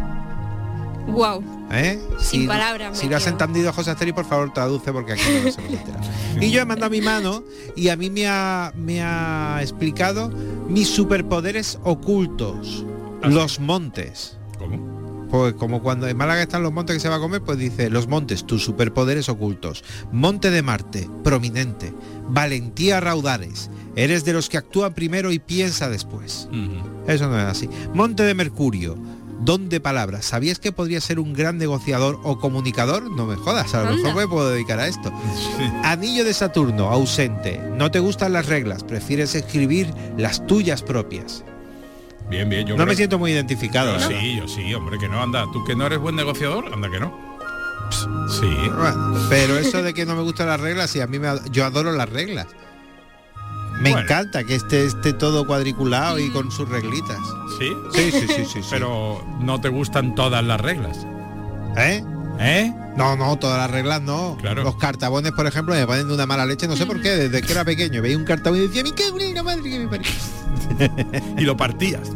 Wow. Sin palabras. Si lo has entendido, José Asteri, por favor traduce, porque aquí no se me entera. Y yo he mandado mi mano y a mí me ha explicado mis superpoderes ocultos. Los montes. ¿Cómo? Pues como cuando en Málaga están los montes que se va a comer, pues dice, los montes, tus superpoderes ocultos. Monte de Marte, prominente. Valentía raudales. Eres de los que actúa primero y piensa después. Eso no es así. Monte de Mercurio, don de palabras. ¿Sabías que podría ser un gran negociador o comunicador? No me jodas, a lo mejor me puedo dedicar a esto. Sí. Anillo de Saturno, ausente. No te gustan las reglas, prefieres escribir las tuyas propias. Bien, yo no me siento muy identificado. Yo sí, hombre, que no, anda. ¿Tú que no eres buen negociador? Anda que no. Sí. Bueno, pero eso de que no me gustan las reglas, sí, yo adoro las reglas. Me encanta que esté todo cuadriculado y con sus reglitas. ¿Sí? Sí. Pero no te gustan todas las reglas. ¿Eh? No, todas las reglas no. Claro. Los cartabones, por ejemplo, me ponen de una mala leche, no sé por qué, desde que era pequeño. Veía un cartabón y decía, mi qué una madre que me parió. Y lo partías.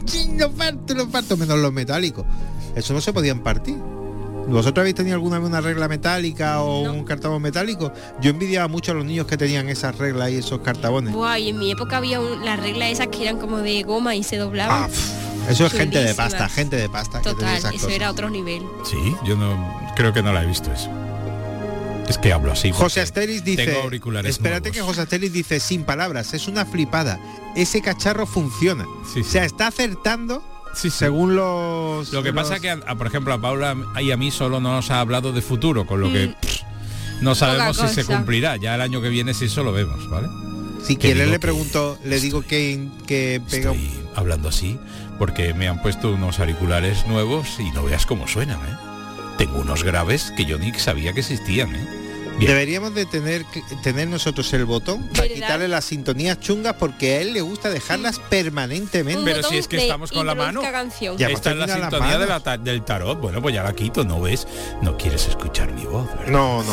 Lo parto, menos los metálicos. Eso no se podían partir. ¿Vosotros habéis tenido alguna vez una regla metálica o un cartabón metálico? Yo envidiaba mucho a los niños que tenían esas reglas y esos cartabones. Buah, y en mi época había las reglas esas que eran como de goma y se doblaban. Eso es gente de pasta. Total, eso cosas. Era otro nivel. Sí, yo no creo que no la he visto eso. Es que hablo así. José Asteris dice, tengo auriculares espérate nuevos. Que José Asteris dice, sin palabras, es una flipada. Ese cacharro funciona. Sí. O sea, está acertando. Sí. Según los... Lo que pasa es que, por ejemplo, a Paula y a mí solo nos ha hablado de futuro, con lo que no sabemos si se cumplirá. Ya el año que viene sí eso lo vemos, ¿vale? Si quiere le pregunto, le digo que pega... Estoy hablando así porque me han puesto unos auriculares nuevos y no veas cómo suenan, ¿eh? Tengo unos graves que yo ni sabía que existían, ¿eh? Bien. Deberíamos de tener nosotros el botón para quitarle las sintonías chungas, porque a él le gusta dejarlas permanentemente. Pero si es que estamos con la mano. Ya, esta es la sintonía del tarot. Bueno, pues ya la quito, ¿no ves? No quieres escuchar mi voz, ¿verdad? No.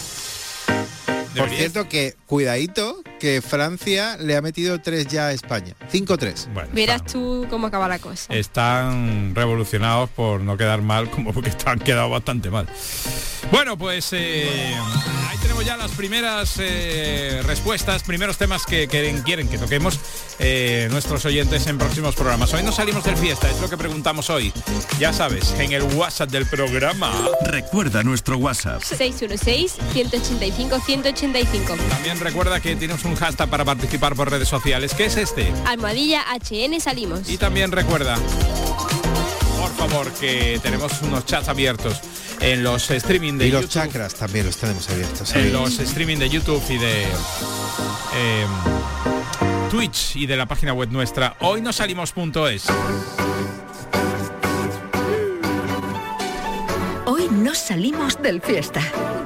Por cierto, que cuidadito, que Francia le ha metido 3 ya a España. 5-3. Bueno, verás tú cómo acaba la cosa. Están revolucionados por no quedar mal, como porque han quedado bastante mal. Bueno, pues ahí tenemos ya las primeras respuestas, primeros temas que quieren que toquemos nuestros oyentes en próximos programas. Hoy no salimos del fiesta, es lo que preguntamos hoy. Ya sabes, en el WhatsApp del programa. Recuerda nuestro WhatsApp. 616-185-185. También recuerda que tienes un hashtag para participar por redes sociales. ¿Qué es este? #HN Salimos. Y también recuerda, por favor, que tenemos unos chats abiertos en los streaming de YouTube. Y los chakras también los tenemos abiertos. En los streaming de YouTube y de Twitch y de la página web nuestra hoynosalimos.es. Hoy no salimos del fiesta.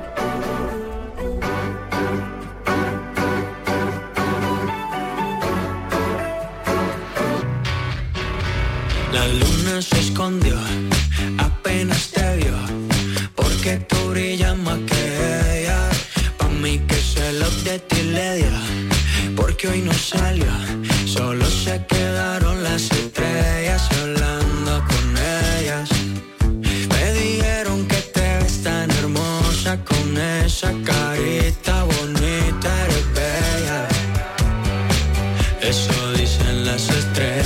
La luna se escondió, apenas te vio, porque tú brillas más que ella. Pa' mí que se lo de ti le dio, porque hoy no salió, solo se quedaron las estrellas hablando con ellas. Me dijeron que te ves tan hermosa con esa carita bonita, eres bella. Eso dicen las estrellas.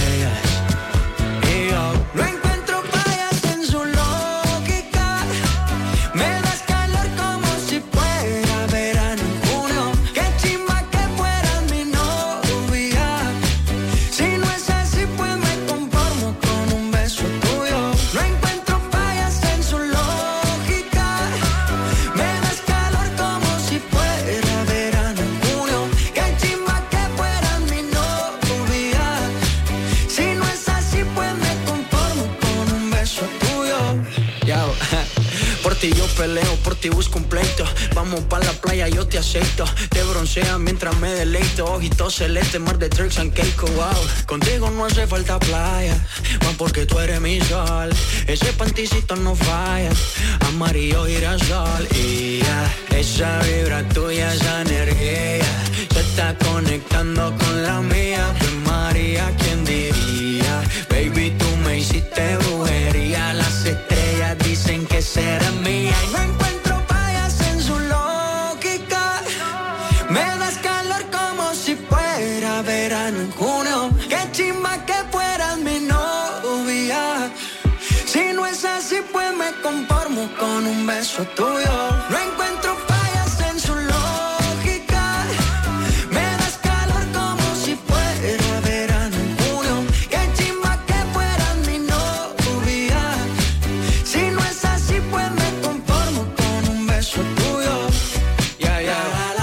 ti yo peleo, por ti busco un pleito. Vamos pa' la playa, yo te aceito. Te bronceas mientras me deleito. Ojitos celeste, mar de Turks and Caicos, wow. Contigo no hace falta playa, más porque tú eres mi sol. Ese panticito no falla, amarillo girasol. Y ya, esa vibra tuya, esa energía se está conectando con la mía. Pues María, ¿quién diría? Baby, tú me hiciste brujería. Las estrellas dicen que será mía. Y no encuentro fallas en su lógica. Me das calor como si fuera verano en junio. Qué chimba que fueras mi novia. Si no es así, pues me conformo con un beso tuyo. No encuentro fallas en su lógica. Me das calor como si fuera verano en junio. Qué chimba que fueras mi novia. Si no es así, pues me conformo con un beso tuyo. Ya, ya.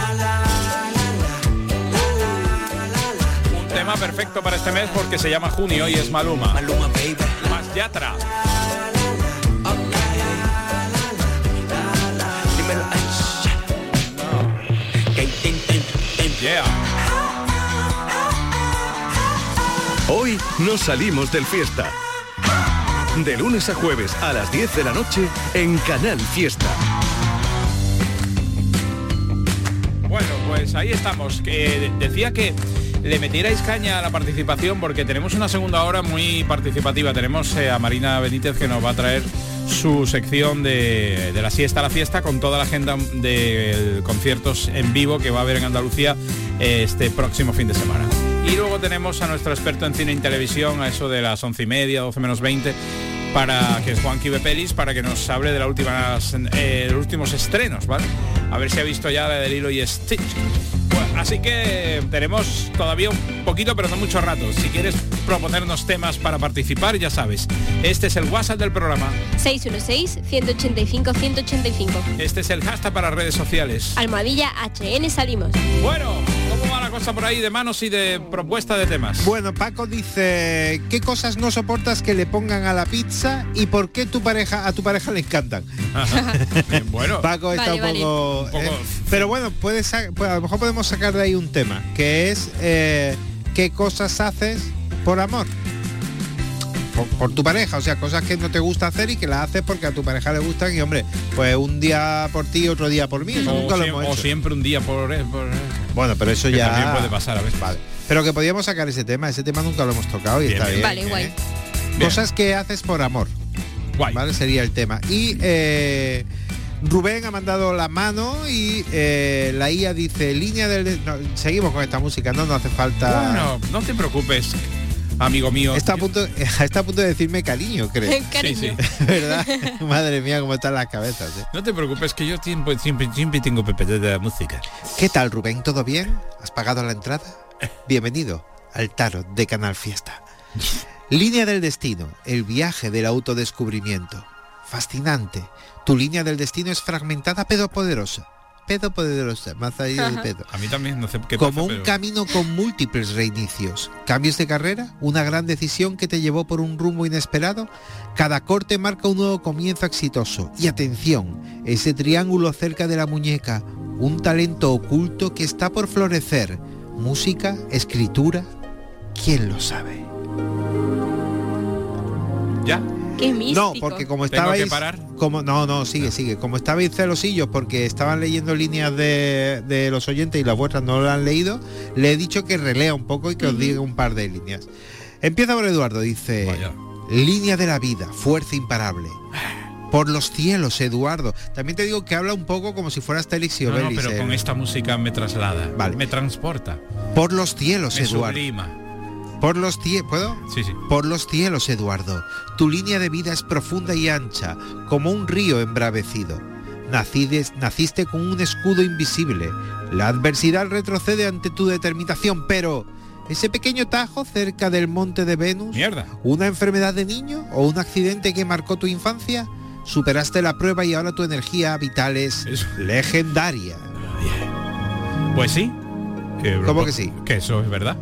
Un tema perfecto para este mes porque se llama Junio y es Maluma. Maluma, baby. Más Yatra. Yeah. Hoy nos salimos del Fiesta. De lunes a jueves a las 10 de la noche en Canal Fiesta. Bueno, pues ahí estamos. Decía que le metierais caña a la participación porque tenemos una segunda hora muy participativa. Tenemos a Marina Benítez que nos va a traer su sección de la siesta a la fiesta con toda la agenda de conciertos en vivo que va a haber en Andalucía este próximo fin de semana. Y luego tenemos a nuestro experto en cine y televisión a eso de las 11:30, 12 menos 20, que es Juanqui Bepelis, para que nos hable de los últimos estrenos, ¿vale? A ver si ha visto ya la de Lilo y Stitch. Bueno, así que tenemos todavía un poquito, pero no mucho rato. Si quieres proponernos temas para participar, ya sabes. Este es el WhatsApp del programa. 616-185-185. Este es el hashtag para redes sociales. Almohadilla HN salimos. Bueno, ¿cómo va la cosa por ahí de manos y de propuesta de temas? Bueno, Paco dice, ¿qué cosas no soportas que le pongan a la pizza y por qué a tu pareja le encantan? Bueno, Paco está un poco... pero bueno, pues a lo mejor podemos sacar de ahí un tema, que es qué cosas haces por amor. Por tu pareja, o sea, cosas que no te gusta hacer y que las haces porque a tu pareja le gustan y hombre, pues un día por ti, otro día por mí. Eso nunca lo hemos hecho. O siempre un día por... Bueno, pero eso que ya... también puede pasar a veces. Vale. Pero que podíamos sacar ese tema nunca lo hemos tocado y bien, está bien. Vale, guay. Cosas que haces por amor. Guay. Vale, sería el tema. Y Rubén ha mandado la mano y la IA dice, línea del... No, seguimos con esta música, no hace falta... Bueno, no te preocupes, amigo mío. Está a punto de decirme cariño, creo. Cariño. Sí. ¿Verdad? Madre mía, cómo están las cabezas. No te preocupes, que yo siempre tengo PPT de la música. ¿Qué tal, Rubén? ¿Todo bien? ¿Has pagado la entrada? Bienvenido al Tarot de Canal Fiesta. Línea del destino, el viaje del autodescubrimiento. Fascinante. Tu línea del destino es fragmentada pero poderosa. Más allá del pedo. A mí también, no sé qué como pasa, un pero... camino con múltiples reinicios. Cambios de carrera, una gran decisión que te llevó por un rumbo inesperado. Cada corte marca un nuevo comienzo exitoso. Y atención, ese triángulo cerca de la muñeca, un talento oculto que está por florecer. Música, escritura, ¿quién lo sabe? ¿Ya? Qué místico. No, porque como estabais... ¿Tengo que parar? Sigue. Como estabais celosillos porque estaban leyendo líneas de los oyentes y las vuestras no lo han leído, le he dicho que relea un poco y que os diga un par de líneas. Empieza por Eduardo, dice... Vaya. Línea de la vida, fuerza imparable. Por los cielos, Eduardo. También te digo que habla un poco como si fuera Asterix y Obelix. No, pero con esta música me traslada, vale. Me transporta. Por los cielos, me Eduardo. Sublima. Por los cielos, ¿puedo? Sí. Por los cielos, Eduardo. Tu línea de vida es profunda y ancha, como un río embravecido. Naciste con un escudo invisible. La adversidad retrocede ante tu determinación, pero ese pequeño tajo cerca del monte de Venus, mierda, una enfermedad de niño o un accidente que marcó tu infancia, superaste la prueba y ahora tu energía vital es legendaria. Pues sí. ¿Cómo que sí? Que eso es verdad.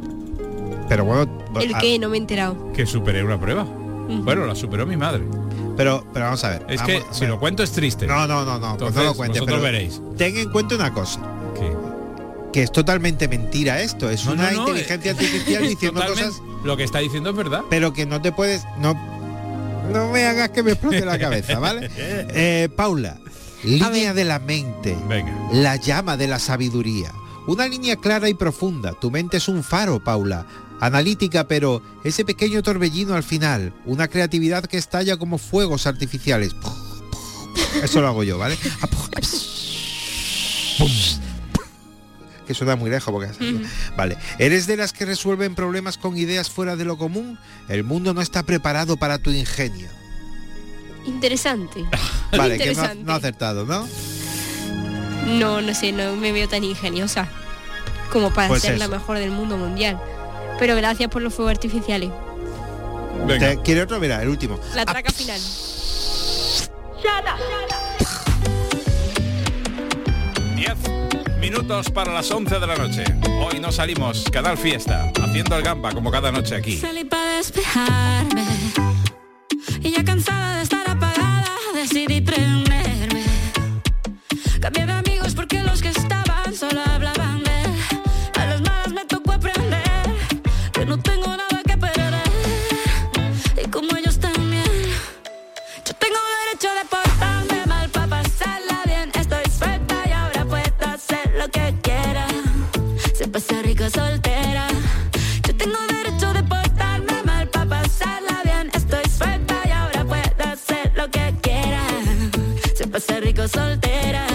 Pero bueno... ¿El qué? No me he enterado. Que superé una prueba. Bueno, la superó mi madre. Pero vamos a ver. Es que si lo cuento es triste. No, Entonces, pues no lo cuentes. vosotros Pero veréis. ten en cuenta una cosa. ¿Qué? Que es totalmente mentira esto. Es una inteligencia artificial diciendo cosas. Lo que está diciendo es verdad. Pero que no te puedes. No me hagas que me explote la cabeza, ¿vale? Paula, línea de la mente. Venga. La llama de la sabiduría. Una línea clara y profunda. Tu mente es un faro, Paula. Analítica, pero ese pequeño torbellino al final. Una creatividad que estalla como fuegos artificiales. Eso lo hago yo, ¿vale? Que suena muy lejos porque vale. ¿Eres de las que resuelven problemas con ideas fuera de lo común? El mundo no está preparado para tu ingenio. Interesante. Vale, Interesante. que no ha acertado, ¿no? No sé, no me veo tan ingeniosa como para Pues ser la eso. mejor del mundo mundial. Pero gracias por los fuegos artificiales. Venga. ¿Quiere otro? Mira, el último. La traca final. 10 minutos para las 11 de la noche. Hoy no salimos, Canal Fiesta, haciendo el gamba como cada noche aquí. Salí para despejarme y ya cansada de estar apagada decidí prenderme. Cambié de amigos porque los que estaban solo hablaban de él. A las malas me tocó aprender que no tengo nada que perder. Y como ellos también, yo tengo derecho de portarme mal para pasarla bien. Estoy suelta y ahora puedo hacer lo que quiera. Se pasa rico soltera. Yo tengo derecho de portarme mal para pasarla bien. Estoy suelta y ahora puedo hacer lo que quiera. Se pasa rico soltera.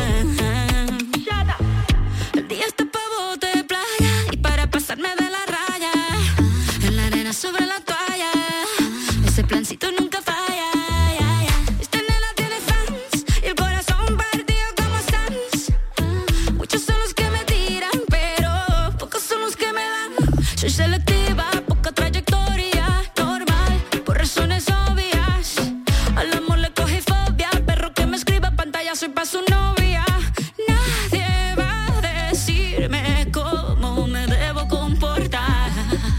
El día está pa' bote de playa y para pasarme de la raya. En la arena sobre la toalla. Ese plancito nunca falla. Esta nena tiene fans y el corazón partido como Sans. Muchos son los que me tiran, pero pocos son los que me dan. Soy selectiva, poca trayectoria, normal, por razones obvias. Al amor le cogí fobia, perro que me escriba pantalla soy pa' su novia. Nadie va a decirme cómo me debo comportar.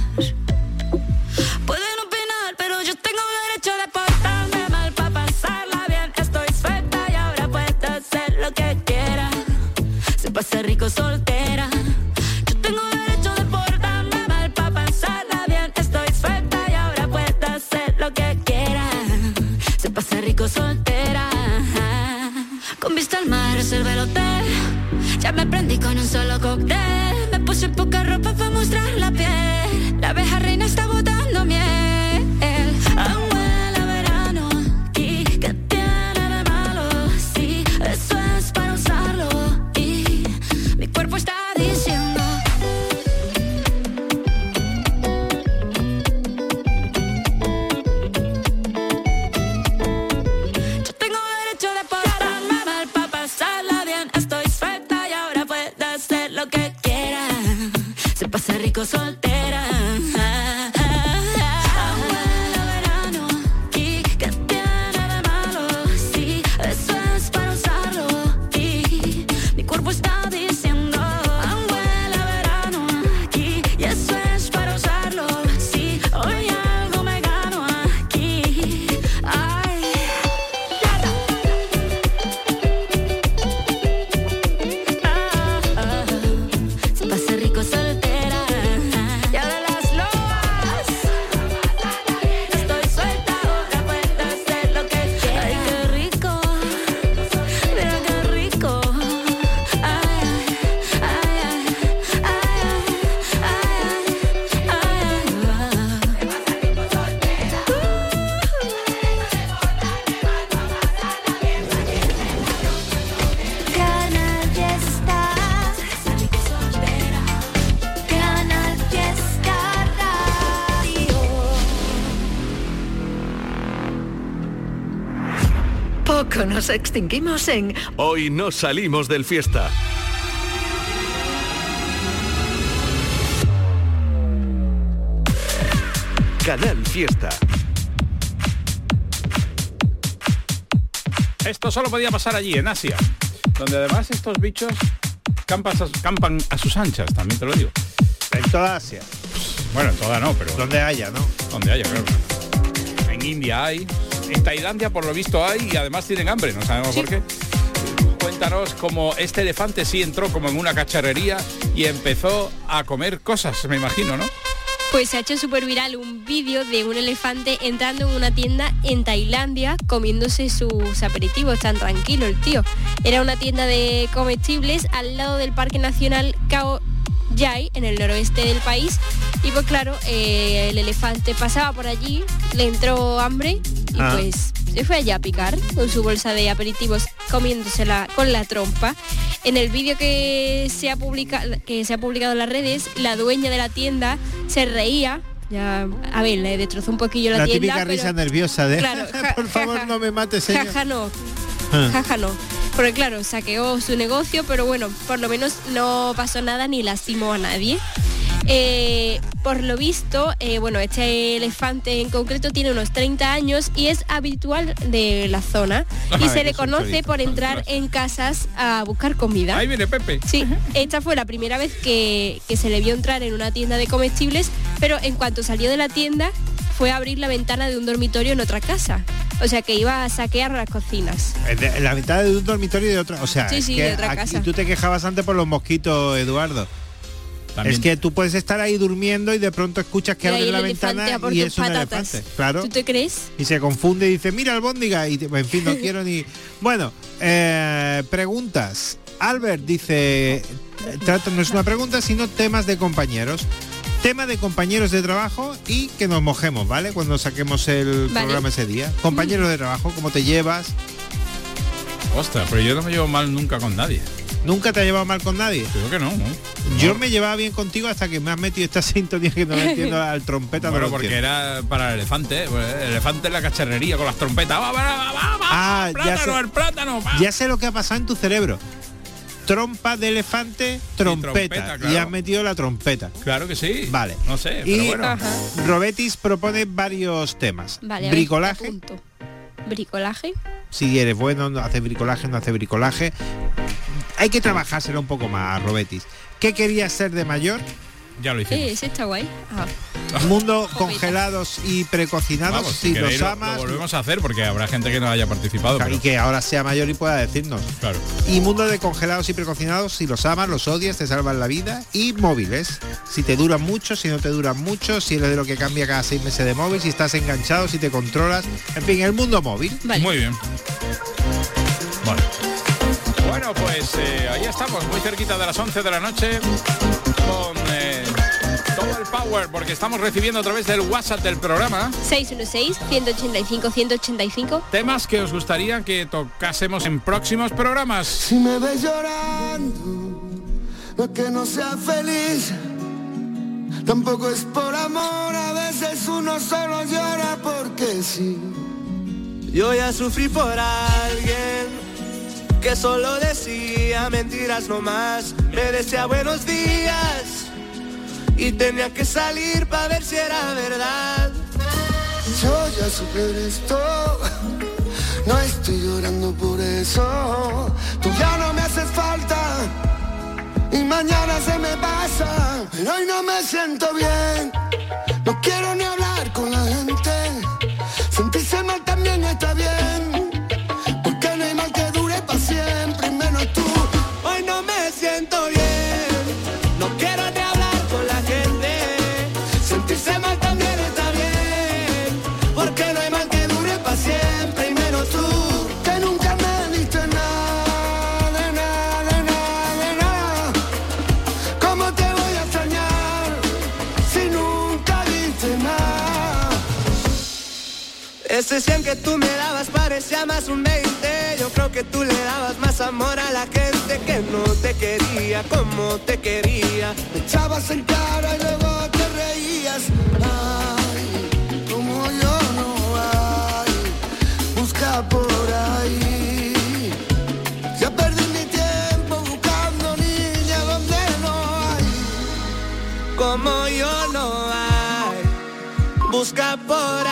Pueden opinar, pero yo tengo derecho de portarme mal para pasarla bien. Estoy suelta y ahora puedo hacer lo que quiera. Se pasa rico soltera. Yo tengo derecho de portarme mal para pasarla bien. Estoy suelta y ahora puedo hacer lo que quiera. Se pasa rico soltera. Con vista al mar reservé el hotel. Ya me prendí con un solo cóctel. Me puse poca ropa para mostrar la piel. La abeja reina está botando miel. Aún huele a verano. ¿Y qué tiene de malo? Sí, eso es para usarlo. Y mi cuerpo está diciendo. Yo tengo derecho de portarme mal para pasarla bien. Estoy suelta y ahora puedo hacer lo que quiera. Se pasa rico soltera. Aún huele a verano. ¿Y qué tiene de malo? Sí, eso es para usarlo. Y mi cuerpo está diciendo. Aún huele a verano aquí. Y eso es para usarlo. Sí, hoy algo me gano aquí. Ay. Se pasa rico soltera. Y ahora las loas. Estoy suelta, ahora puedo hacer lo que quiera. Ay, qué rico. Mira qué rico. Ay, ay, ay, Canal Fiesta. Canal Fiesta Radio. Poco nos extinguimos en Hoy no salimos del fiesta. Canal Fiesta. Esto solo podía pasar allí, en Asia, donde además estos bichos campan a sus anchas, también te lo digo. En toda Asia. Bueno, en toda no, pero... Donde haya, ¿no? Donde haya, claro. En India hay, En Tailandia, por lo visto, hay y además tienen hambre, no sabemos por qué. Cuéntanos cómo este elefante sí entró como en una cacharrería y empezó a comer cosas, me imagino, ¿no? Pues se ha hecho súper viral un vídeo de un elefante entrando en una tienda en Tailandia comiéndose sus aperitivos, tan tranquilo el tío. Era una tienda de comestibles al lado del Parque Nacional Khao Yai, en el noroeste del país. Y pues claro, el elefante pasaba por allí, le entró hambre y pues se fue allá a picar con su bolsa de aperitivos, comiéndosela con la trompa. En el vídeo que se ha publicado en las redes, la dueña de la tienda se reía. Ya, a ver, le destrozó un poquillo la tienda. La típica risa nerviosa de, claro, por favor, no me mates, señor. Jaja no. Porque claro, saqueó su negocio, pero bueno, por lo menos no pasó nada ni lastimó a nadie. Por lo visto, este elefante en concreto tiene unos 30 años y es habitual de la zona y se le conoce por entrar en casas a buscar comida. Ahí viene Pepe. Sí, esta fue la primera vez que se le vio entrar en una tienda de comestibles, pero en cuanto salió de la tienda fue a abrir la ventana de un dormitorio en otra casa. O sea, que iba a saquear las cocinas. La ventana de un dormitorio y de otra. O sea, sí, que de otra casa. Y tú te quejabas antes por los mosquitos, Eduardo. También. Es que tú puedes estar ahí durmiendo y de pronto escuchas que abren la ventana y es un elefante. Claro. ¿Tú te crees? Y se confunde y dice, mira, albóndiga. Y en fin, no quiero ni... Bueno, preguntas. Albert dice, no es una pregunta, sino temas de compañeros. Tema de compañeros de trabajo y que nos mojemos, ¿vale? Cuando saquemos el programa ese día. Compañeros de trabajo, ¿cómo te llevas? Ostras, pero yo no me llevo mal nunca con nadie. ¿Nunca te has llevado mal con nadie? Creo que no. Yo me llevaba bien contigo hasta que me has metido esta sintonía que no la entiendo al trompeta. Bueno, porque era para el elefante. El elefante en la cacharrería con las trompetas. ¡Va, plátano, el plátano! ¡Va! Ya sé lo que ha pasado en tu cerebro. Trompa de elefante, trompeta. Claro. Y has metido la trompeta. Claro que sí. Vale. No sé, pero bueno. Robetis propone varios temas. Vale, bricolaje. Bricolaje. Si eres bueno, no haces bricolaje, no haces bricolaje. Hay que trabajárselo un poco más, Robetis. ¿Qué querías ser de mayor? Ya lo hicimos. Ese está guay. Mundo congelados y precocinados. Vamos, si los amas, lo volvemos a hacer porque habrá gente que no haya participado. Claro, pero... Y que ahora sea mayor y pueda decirnos. Claro. Y mundo de congelados y precocinados, si los amas, los odias, te salvan la vida. Y móviles. Si te duran mucho, si no te duran mucho, si eres de lo que cambia cada 6 meses de móvil, si estás enganchado, si te controlas. En fin, el mundo móvil. Vale. Muy bien. Bueno, pues ahí estamos, muy cerquita de las 11 de la noche con todo el power, porque estamos recibiendo a través del WhatsApp del programa 616-185-185 temas que os gustaría que tocásemos en próximos programas. Si me ves llorando, no es que no sea feliz, tampoco es por amor, a veces uno solo llora porque sí. Yo ya sufrí por alguien que solo decía mentiras nomás, me decía buenos días y tenía que salir para ver si era verdad. Yo ya supe esto, no estoy llorando por eso. Tú ya no me haces falta y mañana se me pasa, pero hoy no me siento bien. No quiero ni hablar con la gente, sentirse mal también está bien. Siempre menos tú. Hoy no me siento bien, no quiero ni hablar con la gente. Sentirse mal también está bien, porque no hay mal que dure para siempre y menos tú, que nunca me diste nada, de nada, de nada, de nada. ¿Cómo te voy a extrañar si nunca diste nada? Ese 100 que tú me dabas parecía más un 20. Yo creo que tú le dabas más amor a la gente que no te quería como te quería. Me echabas en cara y luego te reías. Ay, como yo no hay, busca por ahí. Ya perdí mi tiempo buscando niña donde no hay. Como yo no hay, busca por ahí.